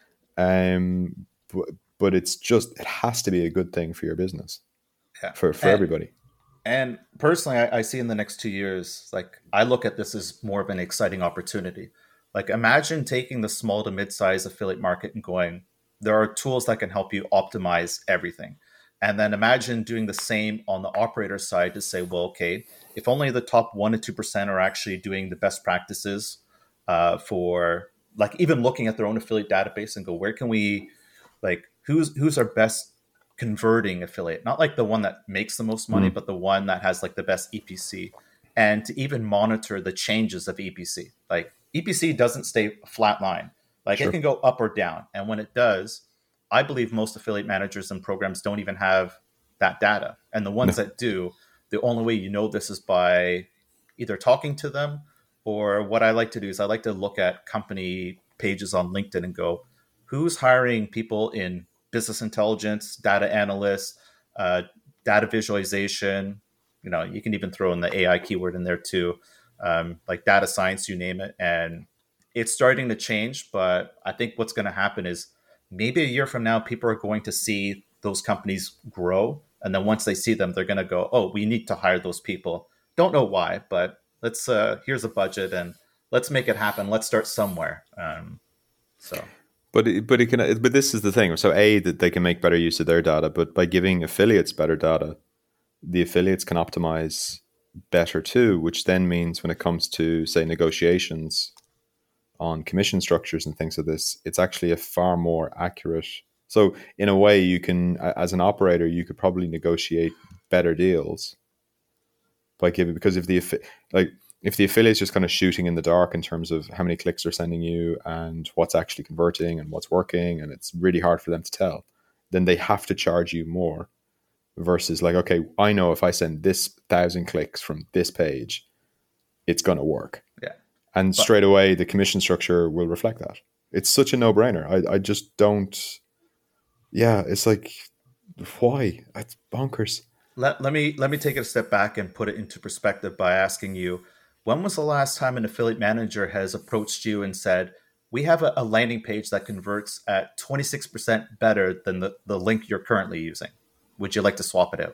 D: Um, but, but it's just, it has to be a good thing for your business,
E: yeah.
D: for, for
E: and,
D: everybody.
E: And personally, I, I see in the next two years, like I look at this as more of an exciting opportunity. Like imagine taking the small to mid-size affiliate market and going, there are tools that can help you optimize everything. And then imagine doing the same on the operator side to say, well, okay, if only the top one to two percent are actually doing the best practices uh, for like even looking at their own affiliate database and go, where can we, like, who's who's our best converting affiliate? Not like the one that makes the most money, mm. but the one that has like the best E P C. And to even monitor the changes of E P C. Like E P C doesn't stay flat line. Like sure. It can go up or down. And when it does, I believe most affiliate managers and programs don't even have that data. And the ones no. that do, the only way you know this is by either talking to them, or what I like to do is I like to look at company pages on LinkedIn and go, who's hiring people in business intelligence, data analysts, uh, data visualization. You know, you can even throw in the A I keyword in there too, um, like data science, you name it. And it's starting to change, but I think what's going to happen is maybe a year from now, people are going to see those companies grow. And then once they see them, they're going to go, oh, we need to hire those people. Don't know why, but let's, uh, here's a budget and let's make it happen. Let's start somewhere. Um, so.
D: But it, but it can, but this is the thing. So A, that they can make better use of their data, but by giving affiliates better data, the affiliates can optimize better too, which then means when it comes to, say, negotiations on commission structures and things like this, it's actually a far more accurate. So in a way, you can, as an operator, you could probably negotiate better deals by giving, because if the, like, if the affiliate's just kind of shooting in the dark in terms of how many clicks they're sending you and what's actually converting and what's working, and it's really hard for them to tell, then they have to charge you more versus like, okay, I know if I send this thousand clicks from this page, it's going to work.
E: Yeah.
D: And but, straight away, the commission structure will reflect that. It's such a no-brainer. I, I just don't, yeah, it's like, why? It's bonkers.
E: Let, let me let me take it a step back and put it into perspective by asking you, when was the last time an affiliate manager has approached you and said, we have a, a landing page that converts at twenty-six percent better than the, the link you're currently using? Would you like to swap it out?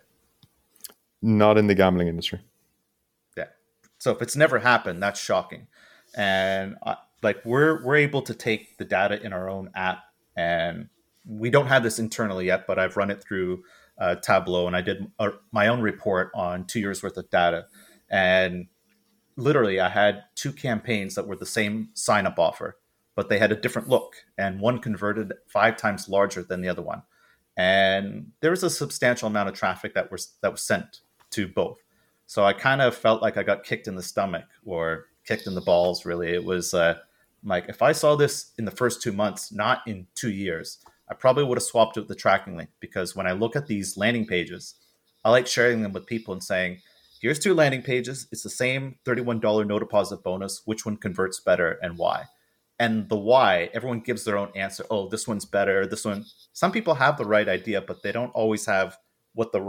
D: Not in the gambling industry.
E: Yeah. So if it's never happened, that's shocking. And uh, like we're we're able to take the data in our own app, and we don't have this internally yet, but I've run it through uh, Tableau, and I did a, my own report on two years worth of data. And literally I had two campaigns that were the same sign-up offer, but they had a different look, and one converted five times larger than the other one. And there was a substantial amount of traffic that was that was sent to both. So I kind of felt like I got kicked in the stomach, or kicked in the balls, really. It was uh, like, if I saw this in the first two months, not in two years, I probably would have swapped out the tracking link, because when I look at these landing pages, I like sharing them with people and saying, here's two landing pages. It's the same thirty-one dollars no deposit bonus. Which one converts better and why? And the why, everyone gives their own answer. Oh, this one's better. This one, some people have the right idea, but they don't always have what the right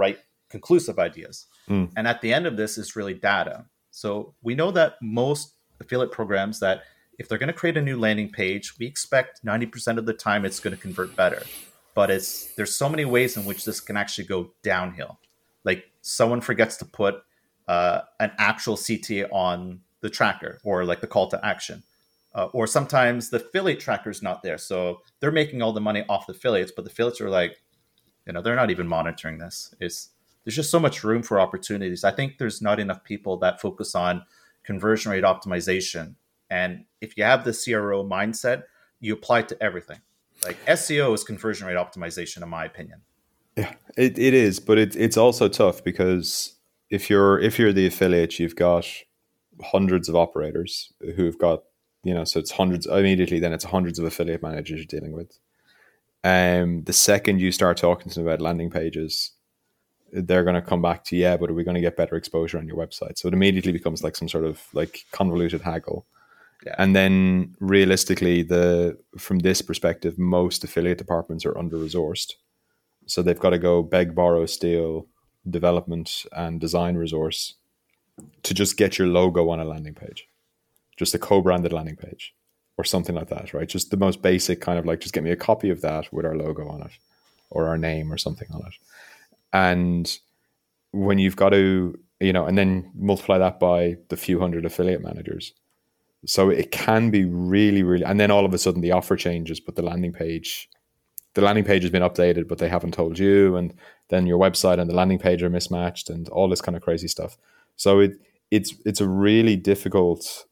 E: conclusive ideas.
D: Mm.
E: And at the end of this is really data. So we know that most affiliate programs, that if they're going to create a new landing page, we expect ninety percent of the time it's going to convert better. But it's there's so many ways in which this can actually go downhill. Like someone forgets to put uh, an actual C T A on the tracker, or like the call to action. Uh, or sometimes the affiliate tracker is not there. So they're making all the money off the affiliates, but the affiliates are like, you know, they're not even monitoring this. It's, there's just so much room for opportunities. I think there's not enough people that focus on conversion rate optimization. And if you have the C R O mindset, you apply it to everything. Like S E O is conversion rate optimization, in my opinion.
D: Yeah, it, it is, but it, it's also tough because if you're if you're the affiliate, you've got hundreds of operators who've got, you know, so it's hundreds immediately. Then it's hundreds of affiliate managers you're dealing with. Um, the second you start talking to them about landing pages, they're going to come back to, yeah, but are we going to get better exposure on your website? So it immediately becomes like some sort of like convoluted haggle.
E: Yeah.
D: And then realistically, the from this perspective, most affiliate departments are under-resourced. So they've got to go beg, borrow, steal development and design resource to just get your logo on a landing page, just a co-branded landing page or something like that, right? Just the most basic kind of like, just get me a copy of that with our logo on it or our name or something on it. And when you've got to, you know, and then multiply that by the few hundred affiliate managers. So it can be really, really, and then all of a sudden the offer changes, but the landing page, the landing page has been updated, but they haven't told you. And then your website and the landing page are mismatched and all this kind of crazy stuff. So it it's it's a really difficult,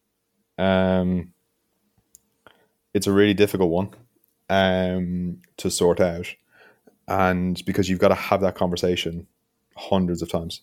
D: um, it's a really difficult one um, to sort out. And because you've got to have that conversation hundreds of times.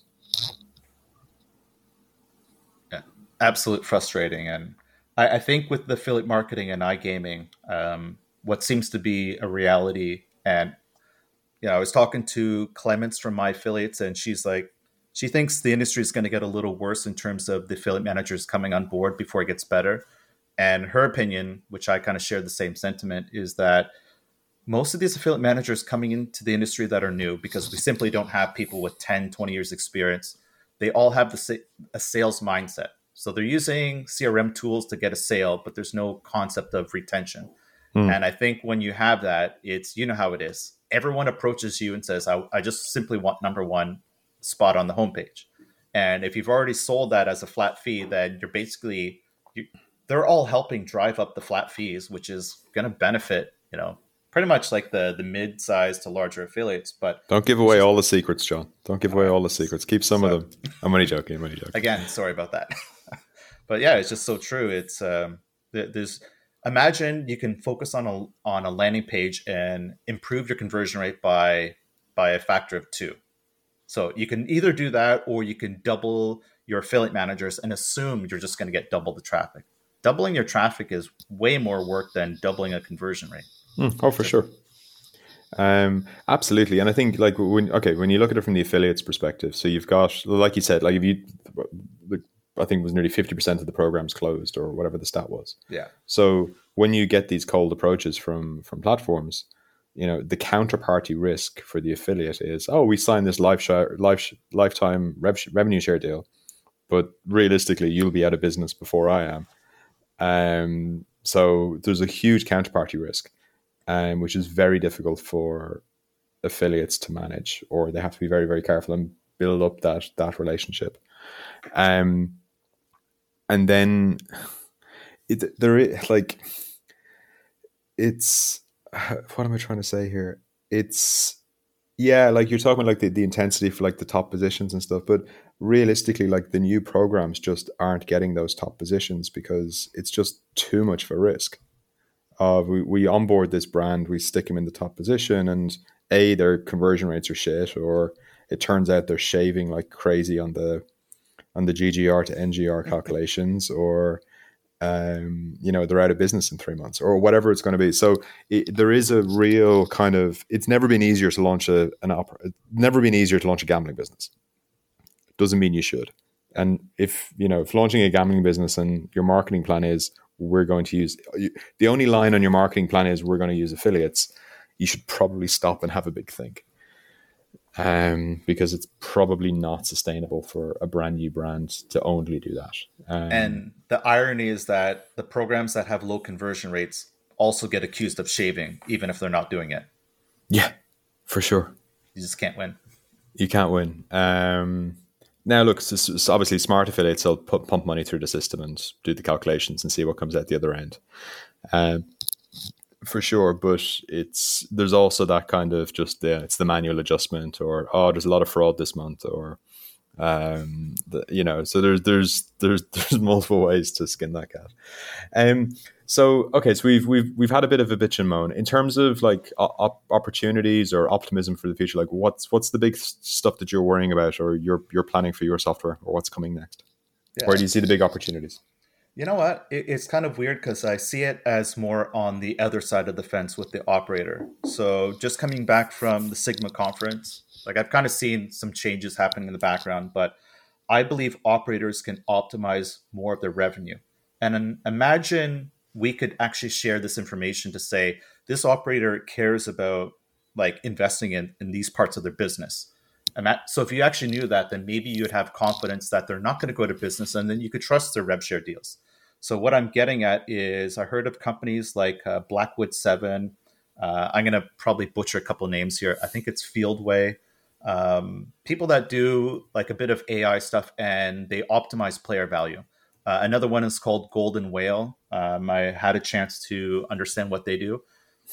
E: Yeah, absolute frustrating. And I, I think with the affiliate marketing and iGaming, um, what seems to be a reality, and you know, I was talking to Clements from My Affiliates, and she's like, she thinks the industry is going to get a little worse in terms of the affiliate managers coming on board before it gets better. And her opinion, which I kind of share the same sentiment, is that most of these affiliate managers coming into the industry that are new, because we simply don't have people with ten, twenty years experience, they all have the a sales mindset. So they're using C R M tools to get a sale, but there's no concept of retention. Mm. And I think when you have that, it's, you know how it is. Everyone approaches you and says, I, I just simply want number one spot on the homepage. And if you've already sold that as a flat fee, then you're basically, you, they're all helping drive up the flat fees, which is going to benefit, you know, pretty much like the the mid-sized to larger affiliates. But
D: don't give away all the secrets, John. Don't give away all the secrets. Keep some
E: so,
D: of them. I'm only joking. I'm only joking.
E: Again, sorry about that. But yeah, it's just so true. It's um, there's imagine you can focus on a on a landing page and improve your conversion rate by by a factor of two. So you can either do that, or you can double your affiliate managers and assume you're just going to get double the traffic. Doubling your traffic is way more work than doubling a conversion rate.
D: Mm, oh, for sure. Um, absolutely. And I think like when, okay, when you look at it from the affiliates perspective, so you've got, like you said, like if you, I think it was nearly fifty percent of the programs closed or whatever the stat was.
E: Yeah.
D: So when you get these cold approaches from, from platforms, you know, the counterparty risk for the affiliate is, oh, we signed this life share, life, lifetime rev, revenue share deal, but realistically you'll be out of business before I am. Um, so there's a huge counterparty risk. Um, which is very difficult for affiliates to manage, or they have to be very, very careful and build up that that relationship. Um, and then it, there is like, it's, what am I trying to say here? It's, yeah, like you're talking about like the, the intensity for like the top positions and stuff, but realistically, like the new programs just aren't getting those top positions because it's just too much of a risk. Uh, we, we onboard this brand, we stick them in the top position, and A, their conversion rates are shit, or it turns out they're shaving like crazy on the on the G G R to N G R calculations, or um, you know, they're out of business in three months, or whatever it's going to be. So it, there is a real kind of, it's never been easier to launch a an opera, never been easier to launch a gambling business. Doesn't mean you should. And if you know, if launching a gambling business and your marketing plan is, we're going to use, the only line on your marketing plan is we're going to use affiliates, you should probably stop and have a big think. um, because it's probably not sustainable for a brand new brand to only do that. Um,
E: And the irony is that the programs that have low conversion rates also get accused of shaving, even if they're not doing it.
D: yeah, for sure.
E: You just can't win.
D: You can't win. Um, now, look, it's, it's obviously smart affiliates will put, pump money through the system and do the calculations and see what comes out the other end. Um, for sure, but it's there's also that kind of just the it's the manual adjustment, or oh, there's a lot of fraud this month, or um, the, you know, so there's there's there's there's multiple ways to skin that cat. Um, so okay, so we've we've we've had a bit of a bitch and moan in terms of like op- opportunities or optimism for the future. Like, what's what's the big stuff that you're worrying about, or you're you're planning for your software, or what's coming next?
E: Yeah.
D: Where do you see the big opportunities?
E: You know what? It, it's kind of weird because I see it as more on the other side of the fence with the operator. So just coming back from the Sigma conference, like I've kind of seen some changes happening in the background, but I believe operators can optimize more of their revenue. And then imagine we could actually share this information to say this operator cares about like investing in, in these parts of their business. And that, so if you actually knew that, then maybe you'd have confidence that they're not going to go to business, and then you could trust their rev share deals. So what I'm getting at is I heard of companies like uh, Blackwood seven. Uh, I'm going to probably butcher a couple of names here. I think it's Fieldway. Um, people that do like a bit of A I stuff and they optimize player value. Uh, another one is called Golden Whale. Um, I had a chance to understand what they do.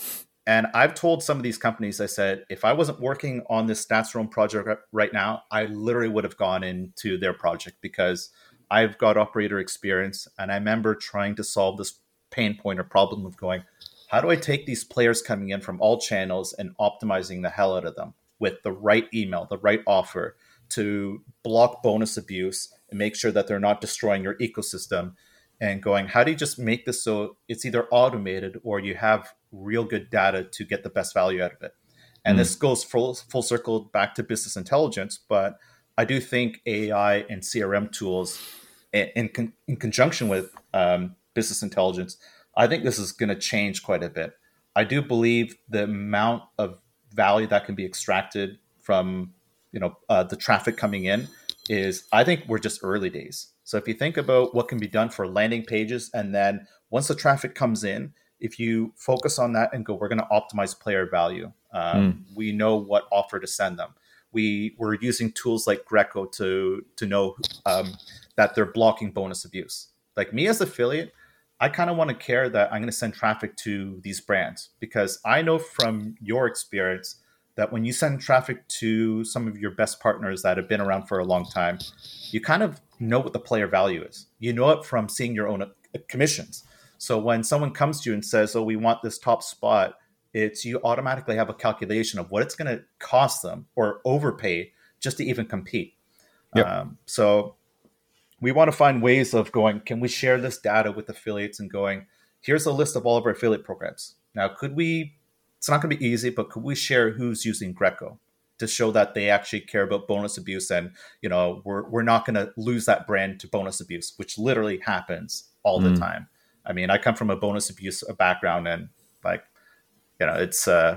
E: And I've told some of these companies, I said, if I wasn't working on this StatsRoam project right now, I literally would have gone into their project because I've got operator experience. And I remember trying to solve this pain point or problem of going, how do I take these players coming in from all channels and optimizing the hell out of them with the right email, the right offer to block bonus abuse and make sure that they're not destroying your ecosystem, and going, how do you just make this so it's either automated or you have real good data to get the best value out of it? And mm. this goes full, full circle back to business intelligence, but I do think A I and C R M tools in, in, con- in conjunction with um, business intelligence, I think this is going to change quite a bit. I do believe the amount of value that can be extracted from, you know, uh, the traffic coming in is, I think we're just early days. So if you think about what can be done for landing pages, and then once the traffic comes in, if you focus on that and go, we're going to optimize player value. Um, mm. We know what offer to send them. We we're using tools like Greco to to know um, that they're blocking bonus abuse. Like me as an affiliate, I kind of want to care that I'm going to send traffic to these brands, because I know from your experience that when you send traffic to some of your best partners that have been around for a long time, you kind of know what the player value is. You know it from seeing your own commissions. So when someone comes to you and says, oh, we want this top spot, it's you automatically have a calculation of what it's going to cost them or overpay just to even compete. Yep. Um, so we want to find ways of going, can we share this data with affiliates and going, here's a list of all of our affiliate programs. Now, could we, it's not going to be easy, but could we share who's using Greco to show that they actually care about bonus abuse, and, you know, we're we're not going to lose that brand to bonus abuse, which literally happens all mm. the time. I mean, I come from a bonus abuse background, and like, you know, it's, uh,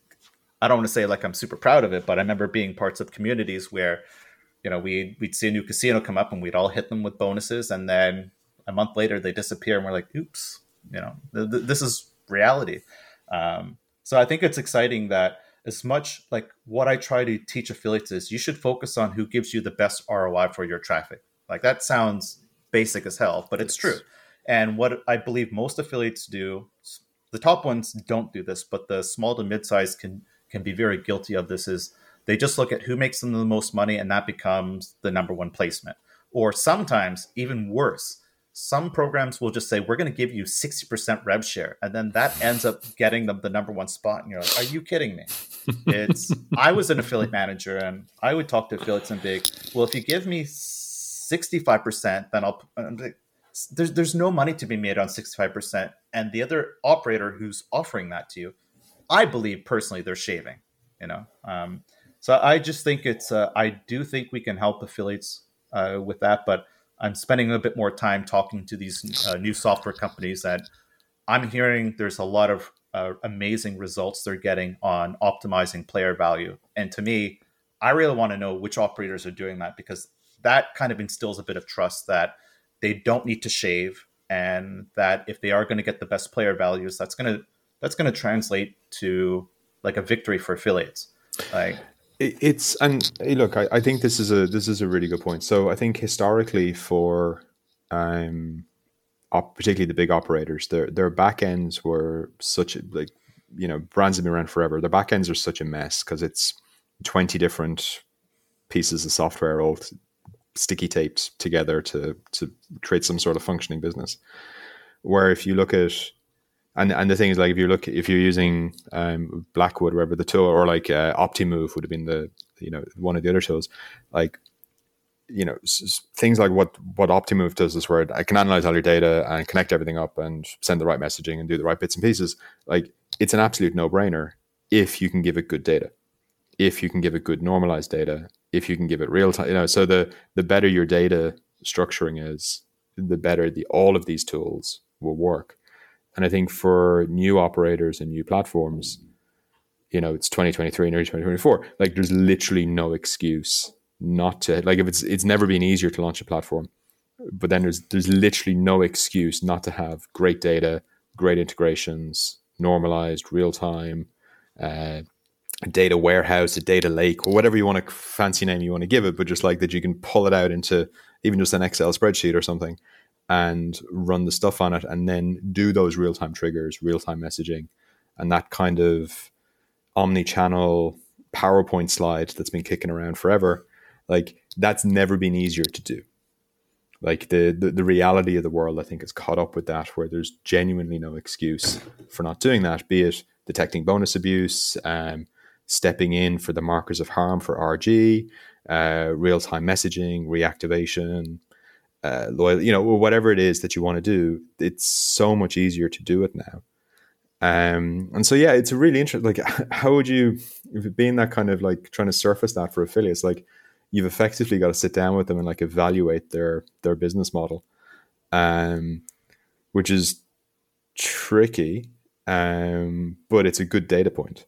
E: I don't want to say like I'm super proud of it, but I remember being parts of communities where, you know, we, we'd see a new casino come up and we'd all hit them with bonuses. And then a month later they disappear and we're like, oops, you know, th- th- this is reality. Um, so I think it's exciting that as much like what I try to teach affiliates is you should focus on who gives you the best R O I for your traffic. Like that sounds basic as hell, but it's true. And what I believe most affiliates do, the top ones don't do this, but the small to mid-size can, can be very guilty of this, is they just look at who makes them the most money and that becomes the number one placement. Or sometimes even worse, some programs will just say, we're going to give you sixty percent rev share. And then that ends up getting them the number one spot. And you're like, are you kidding me? It's, I was an affiliate manager and I would talk to affiliates and big, well, if you give me sixty-five percent, then I'll, there's, there's no money to be made on sixty-five percent. And the other operator who's offering that to you, I believe personally they're shaving, you know? Um, so I just think it's, uh, I do think we can help affiliates uh, with that, but I'm spending a bit more time talking to these uh, new software companies that I'm hearing there's a lot of uh, amazing results they're getting on optimizing player value. And to me, I really want to know which operators are doing that, because that kind of instills a bit of trust that they don't need to shave, and that if they are going to get the best player values, that's going to that's going to translate to like a victory for affiliates. Like
D: It- It's and hey, look, I, I think this is a this is a really good point. So I think historically for um, op, particularly the big operators, their their back ends were such a, like you know brands have been around forever. Their back ends are such a mess because it's twenty different pieces of software all t- sticky taped together to to create some sort of functioning business. Where if you look at and and the thing is, like, if you look, if you're using um, Blackwood, wherever the tool, or like uh, OptiMove would have been the, you know, one of the other tools, like, you know, s- s- things like what what OptiMove does is where I can analyze all your data and connect everything up and send the right messaging and do the right bits and pieces. Like, it's an absolute no brainer if you can give it good data, if you can give it good normalized data, if you can give it real time. You know, so the the better your data structuring is, the better the all of these tools will work. And I think for new operators and new platforms, you know, it's twenty twenty-three and early twenty twenty-four. Like, there's literally no excuse not to. Like, if it's it's never been easier to launch a platform, but then there's there's literally no excuse not to have great data, great integrations, normalized, real time, uh, a data warehouse, a data lake, or whatever you want to fancy name you want to give it, but just like that you can pull it out into even just an Excel spreadsheet or something and run the stuff on it, and then do those real-time triggers, real-time messaging, and that kind of omni-channel PowerPoint slide that's been kicking around forever. Like, that's never been easier to do. Like, the, the the reality of the world, I think, is caught up with that, where there's genuinely no excuse for not doing that, be it detecting bonus abuse, um, stepping in for the markers of harm for R G, uh, real-time messaging, reactivation, uh, loyal, you know, whatever it is that you want to do. It's so much easier to do it now. Um, and so, yeah, it's a really interesting, like, how would you, being that kind of like trying to surface that for affiliates, like, you've effectively got to sit down with them and like evaluate their, their business model, um, which is tricky, um, but it's a good data point.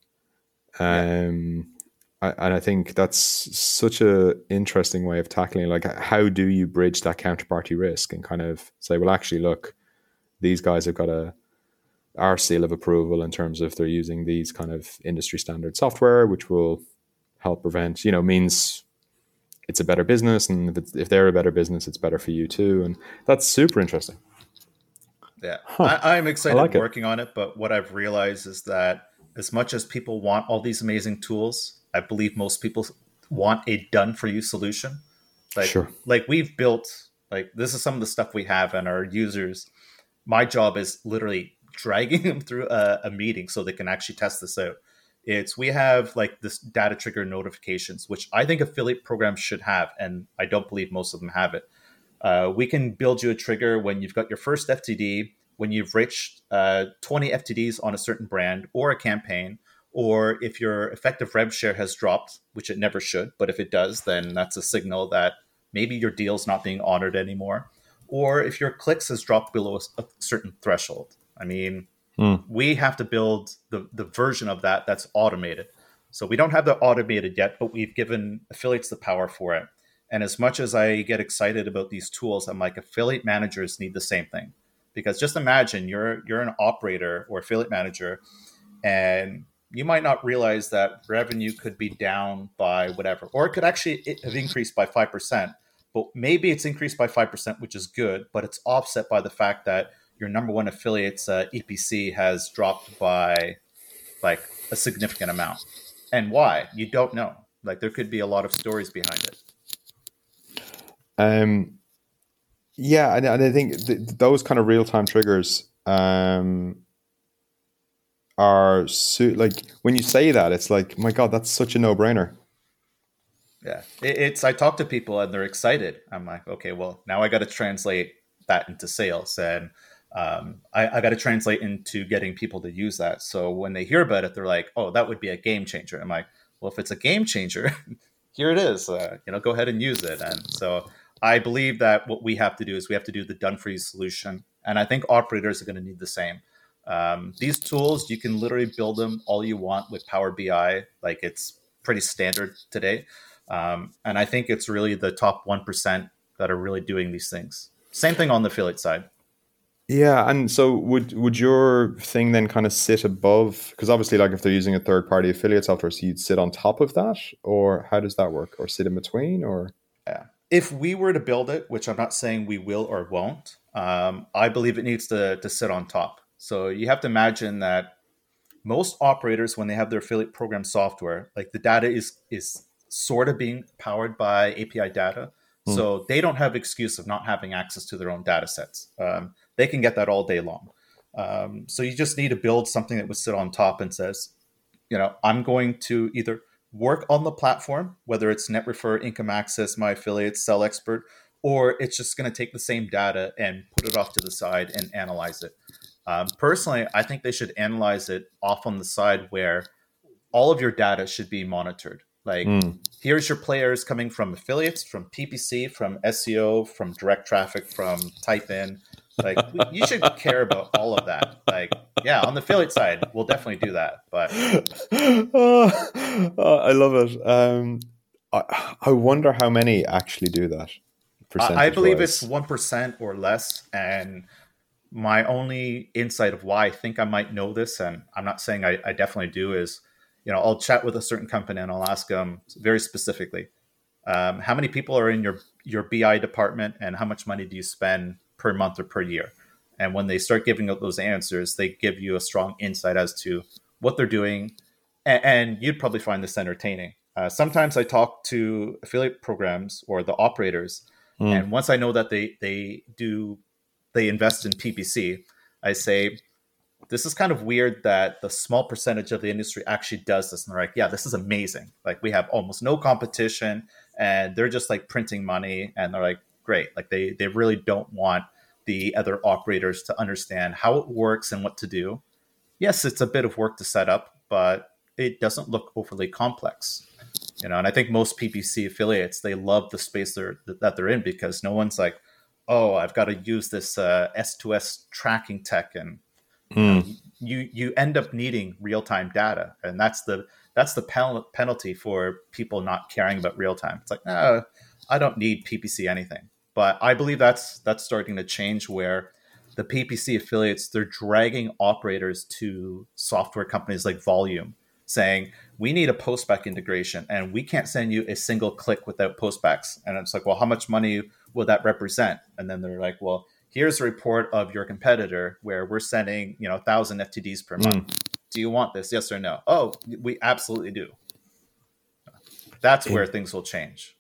D: Um, I, and I think that's such a interesting way of tackling it. Like, how do you bridge that counterparty risk and kind of say, well, actually, look, these guys have got a our seal of approval in terms of they're using these kind of industry standard software, which will help prevent, you know, means it's a better business, and if, it's, if they're a better business, it's better for you too. And that's super interesting.
E: Yeah,
D: Huh.
E: I, I'm excited
D: I like it.
E: working on it, but what I've realized is that as much as people want all these amazing tools, I believe most people want a done-for-you solution. Like,
D: Sure.
E: like we've built, like, this is some of the stuff we have, and our users, my job is literally dragging them through a, a meeting so they can actually test this out. It's, we have like this data trigger notifications, which I think affiliate programs should have, and I don't believe most of them have it. Uh, we can build you a trigger when you've got your first F T D, when you've reached uh, twenty F T Ds on a certain brand or a campaign, or if your effective rev share has dropped, which it never should, but if it does, then that's a signal that maybe your deal's not being honored anymore, or if your clicks has dropped below a certain threshold. I mean,
D: Mm.
E: we have to build the, the version of that that's automated. So we don't have the automated yet, but we've given affiliates the power for it. And as much as I get excited about these tools, I'm like, affiliate managers need the same thing. Because just imagine you're you're an operator or affiliate manager, and you might not realize that revenue could be down by whatever, or it could actually have increased by five percent. But maybe it's increased by five percent, which is good, but it's offset by the fact that your number one affiliate's uh, E P C has dropped by like a significant amount. And why? You don't know. Like, there could be a lot of stories behind it.
D: Um, yeah, and, and I think th- those kind of real time triggers um, are su- like, when you say that, it's like, my God, that's such a no brainer.
E: Yeah, it, it's. I talk to people and they're excited. I'm like, okay, well, now I got to translate that into sales, and um, I, I got to translate into getting people to use that. So when they hear about it, they're like, oh, that would be a game changer. I'm like, well, if it's a game changer, here it is. Uh, you know, go ahead and use it. And so I believe that what we have to do is we have to do the done for you solution. And I think operators are going to need the same. Um, these tools, you can literally build them all you want with Power B I. Like, it's pretty standard today. Um, and I think it's really the top one percent that are really doing these things. Same thing on the affiliate side.
D: Yeah, and so would would your thing then kind of sit above? Because obviously, like if they're using a third party affiliate software, so you'd sit on top of that, or how does that work, or sit in between, or
E: Yeah. If we were to build it, which I'm not saying we will or won't, um, I believe it needs to to sit on top. So you have to imagine that most operators, when they have their affiliate program software, like the data is is sort of being powered by A P I data.
D: Hmm.
E: So they don't have excuse of not having access to their own data sets. Um, they can get that all day long. Um, so you just need to build something that would sit on top and says, you know, I'm going to either work on the platform, whether it's NetRefer, Income Access, My Affiliates, Sell Expert, or it's just going to take the same data and put it off to the side and analyze it. Um, personally, I think they should analyze it off on the side where all of your data should be monitored. Like,
D: Mm.
E: here's your players coming from affiliates, from P P C, from S E O, from direct traffic, from type in. Like, you should care about all of that. Like, yeah, on the affiliate side, we'll definitely do that. But
D: oh, oh, I love it. Um, I, I wonder how many actually do that.
E: I, I believe
D: percentage-wise.
E: it's one percent or less. And my only insight of why I think I might know this, and I'm not saying I, I definitely do, is, you know, I'll chat with a certain company and I'll ask them very specifically, um, how many people are in your, your B I department and how much money do you spend per month or per year? And when they start giving out those answers, they give you a strong insight as to what they're doing. And, and you'd probably find this entertaining. Uh, sometimes I talk to affiliate programs or the operators.
D: Mm.
E: And once I know that they, they do, they invest in P P C, I say, this is kind of weird that the small percentage of the industry actually does this. And they're like, yeah, this is amazing. Like, we have almost no competition and they're just like printing money. And they're like, great. Like, they, they really don't want the other operators to understand how it works and what to do. Yes, it's a bit of work to set up, but it doesn't look overly complex. You know, and I think most P P C affiliates, they love the space they're, that they're in, because no one's like, oh, I've got to use this uh, S two S tracking tech, and
D: Mm.
E: you you end up needing real-time data, and that's the that's the pen- penalty for people not caring about real-time. It's like, no, I don't need P P C anything. But I believe that's that's starting to change, where the P P C affiliates, they're dragging operators to software companies like Volume, saying, we need a postback integration and we can't send you a single click without postbacks. And it's like, well, how much money will that represent? And then they're like, well, here's a report of your competitor where we're sending, you know, one thousand F T Ds per month. Mm. Do you want this? Yes or no? Oh, we absolutely do. That's where it, things will change.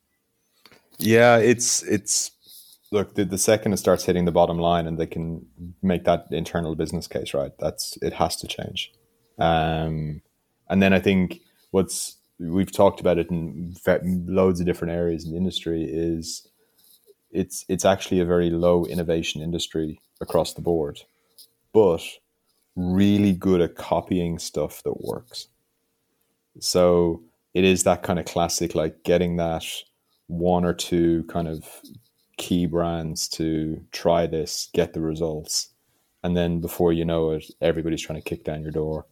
D: Yeah, it's it's look, the, the second it starts hitting the bottom line and they can make that internal business case, right? That's it has to change. Um, and then I think what's we've talked about it in loads of different areas in the industry is it's it's actually a very low innovation industry across the board, but really good at copying stuff that works. So it is that kind of classic, like getting that one or two kind of key brands to try this, get the results, and then before you know it, everybody's trying to kick down your door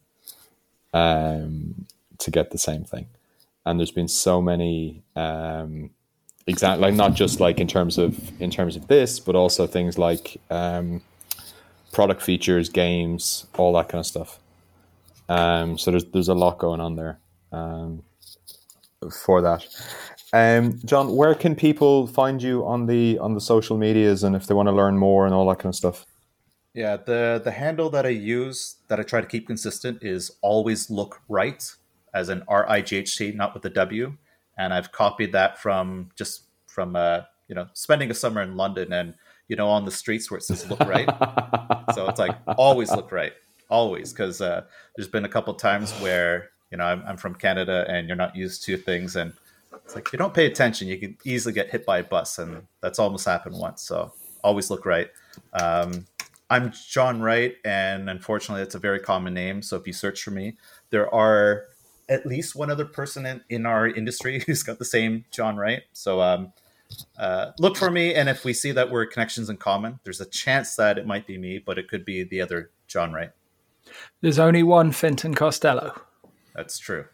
D: um, to get the same thing. And there's been so many um, exactly, like not just like in terms of in terms of this, but also things like um, product features, games, all that kind of stuff. Um, so there's there's a lot going on there um, for that. Um, John, where can people find you on the on the social medias, and if they want to learn more and all that kind of stuff?
E: Yeah, the the handle that I use that I try to keep consistent is Always Look Right, as an R I G H T, not with the W. And I've copied that from just from uh, you know spending a summer in London, and you know on the streets where it says "Look Right," so it's like always look right, always, because uh, there's been a couple times where you know I'm, I'm from Canada and you're not used to things, and it's like you don't pay attention, you can easily get hit by a bus, and that's almost happened once. So always look right. Um, I'm John Wright, and unfortunately, it's a very common name. So if you search for me, there are at least one other person in, in our industry who's got the same John Wright. So um, uh, look for me. And if we see that we're connections in common, there's a chance that it might be me, but it could be the other John Wright.
A: There's only one Fintan Costello.
E: That's true.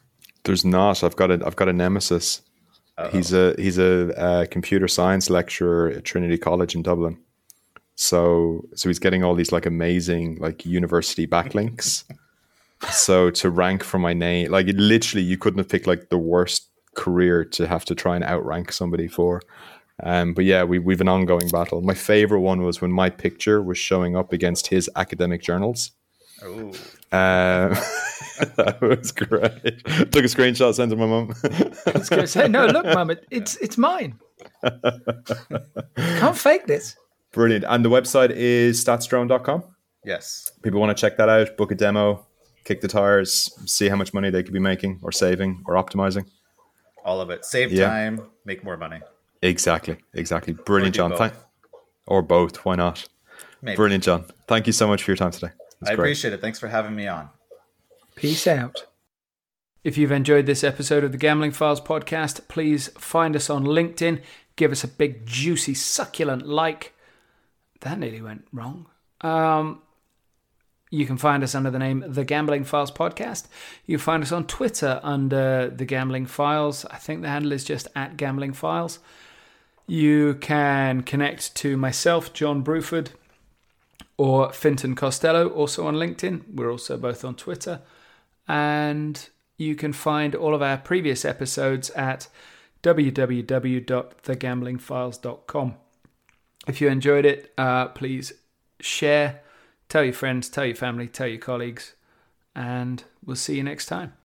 D: There's not. I've got a I've got a nemesis. Uh-oh. He's a he's a, a computer science lecturer at Trinity College in Dublin. So so he's getting all these like amazing like university backlinks. So to rank for my name, like it literally, you couldn't have picked like the worst career to have to try and outrank somebody for. Um, but yeah, we we've an ongoing battle. My favorite one was when my picture was showing up against his academic journals.
E: Oh.
D: Uh, that was great. Took a screenshot, sent to my mum.
A: I was going to say, no, look, mum, it, it's it's mine. Can't fake this.
D: Brilliant. And the website is statsdrone dot com.
E: Yes.
D: People want to check that out, book a demo, kick the tires, see how much money they could be making or saving or optimizing.
E: All of it. Save
D: Yeah.
E: time, make more money.
D: Exactly. Exactly. Brilliant,
E: Or do
D: John.
E: both.
D: Thank- or both. Why not?
E: Maybe.
D: Brilliant, John. Thank you so much for your time today. It's
E: I
D: great.
E: appreciate it. Thanks for having me on.
A: Peace out. If you've enjoyed this episode of the Gambling Files podcast, please find us on LinkedIn. Give us a big, juicy, succulent like. That nearly went wrong. Um, you can find us under the name The Gambling Files Podcast. You can find us on Twitter under The Gambling Files. I think the handle is just at Gambling Files. You can connect to myself, John Bruford, or Finton Costello, also on LinkedIn. We're also both on Twitter. And you can find all of our previous episodes at w w w dot the gambling files dot com. If you enjoyed it, uh, please share, tell your friends, tell your family, tell your colleagues, and we'll see you next time.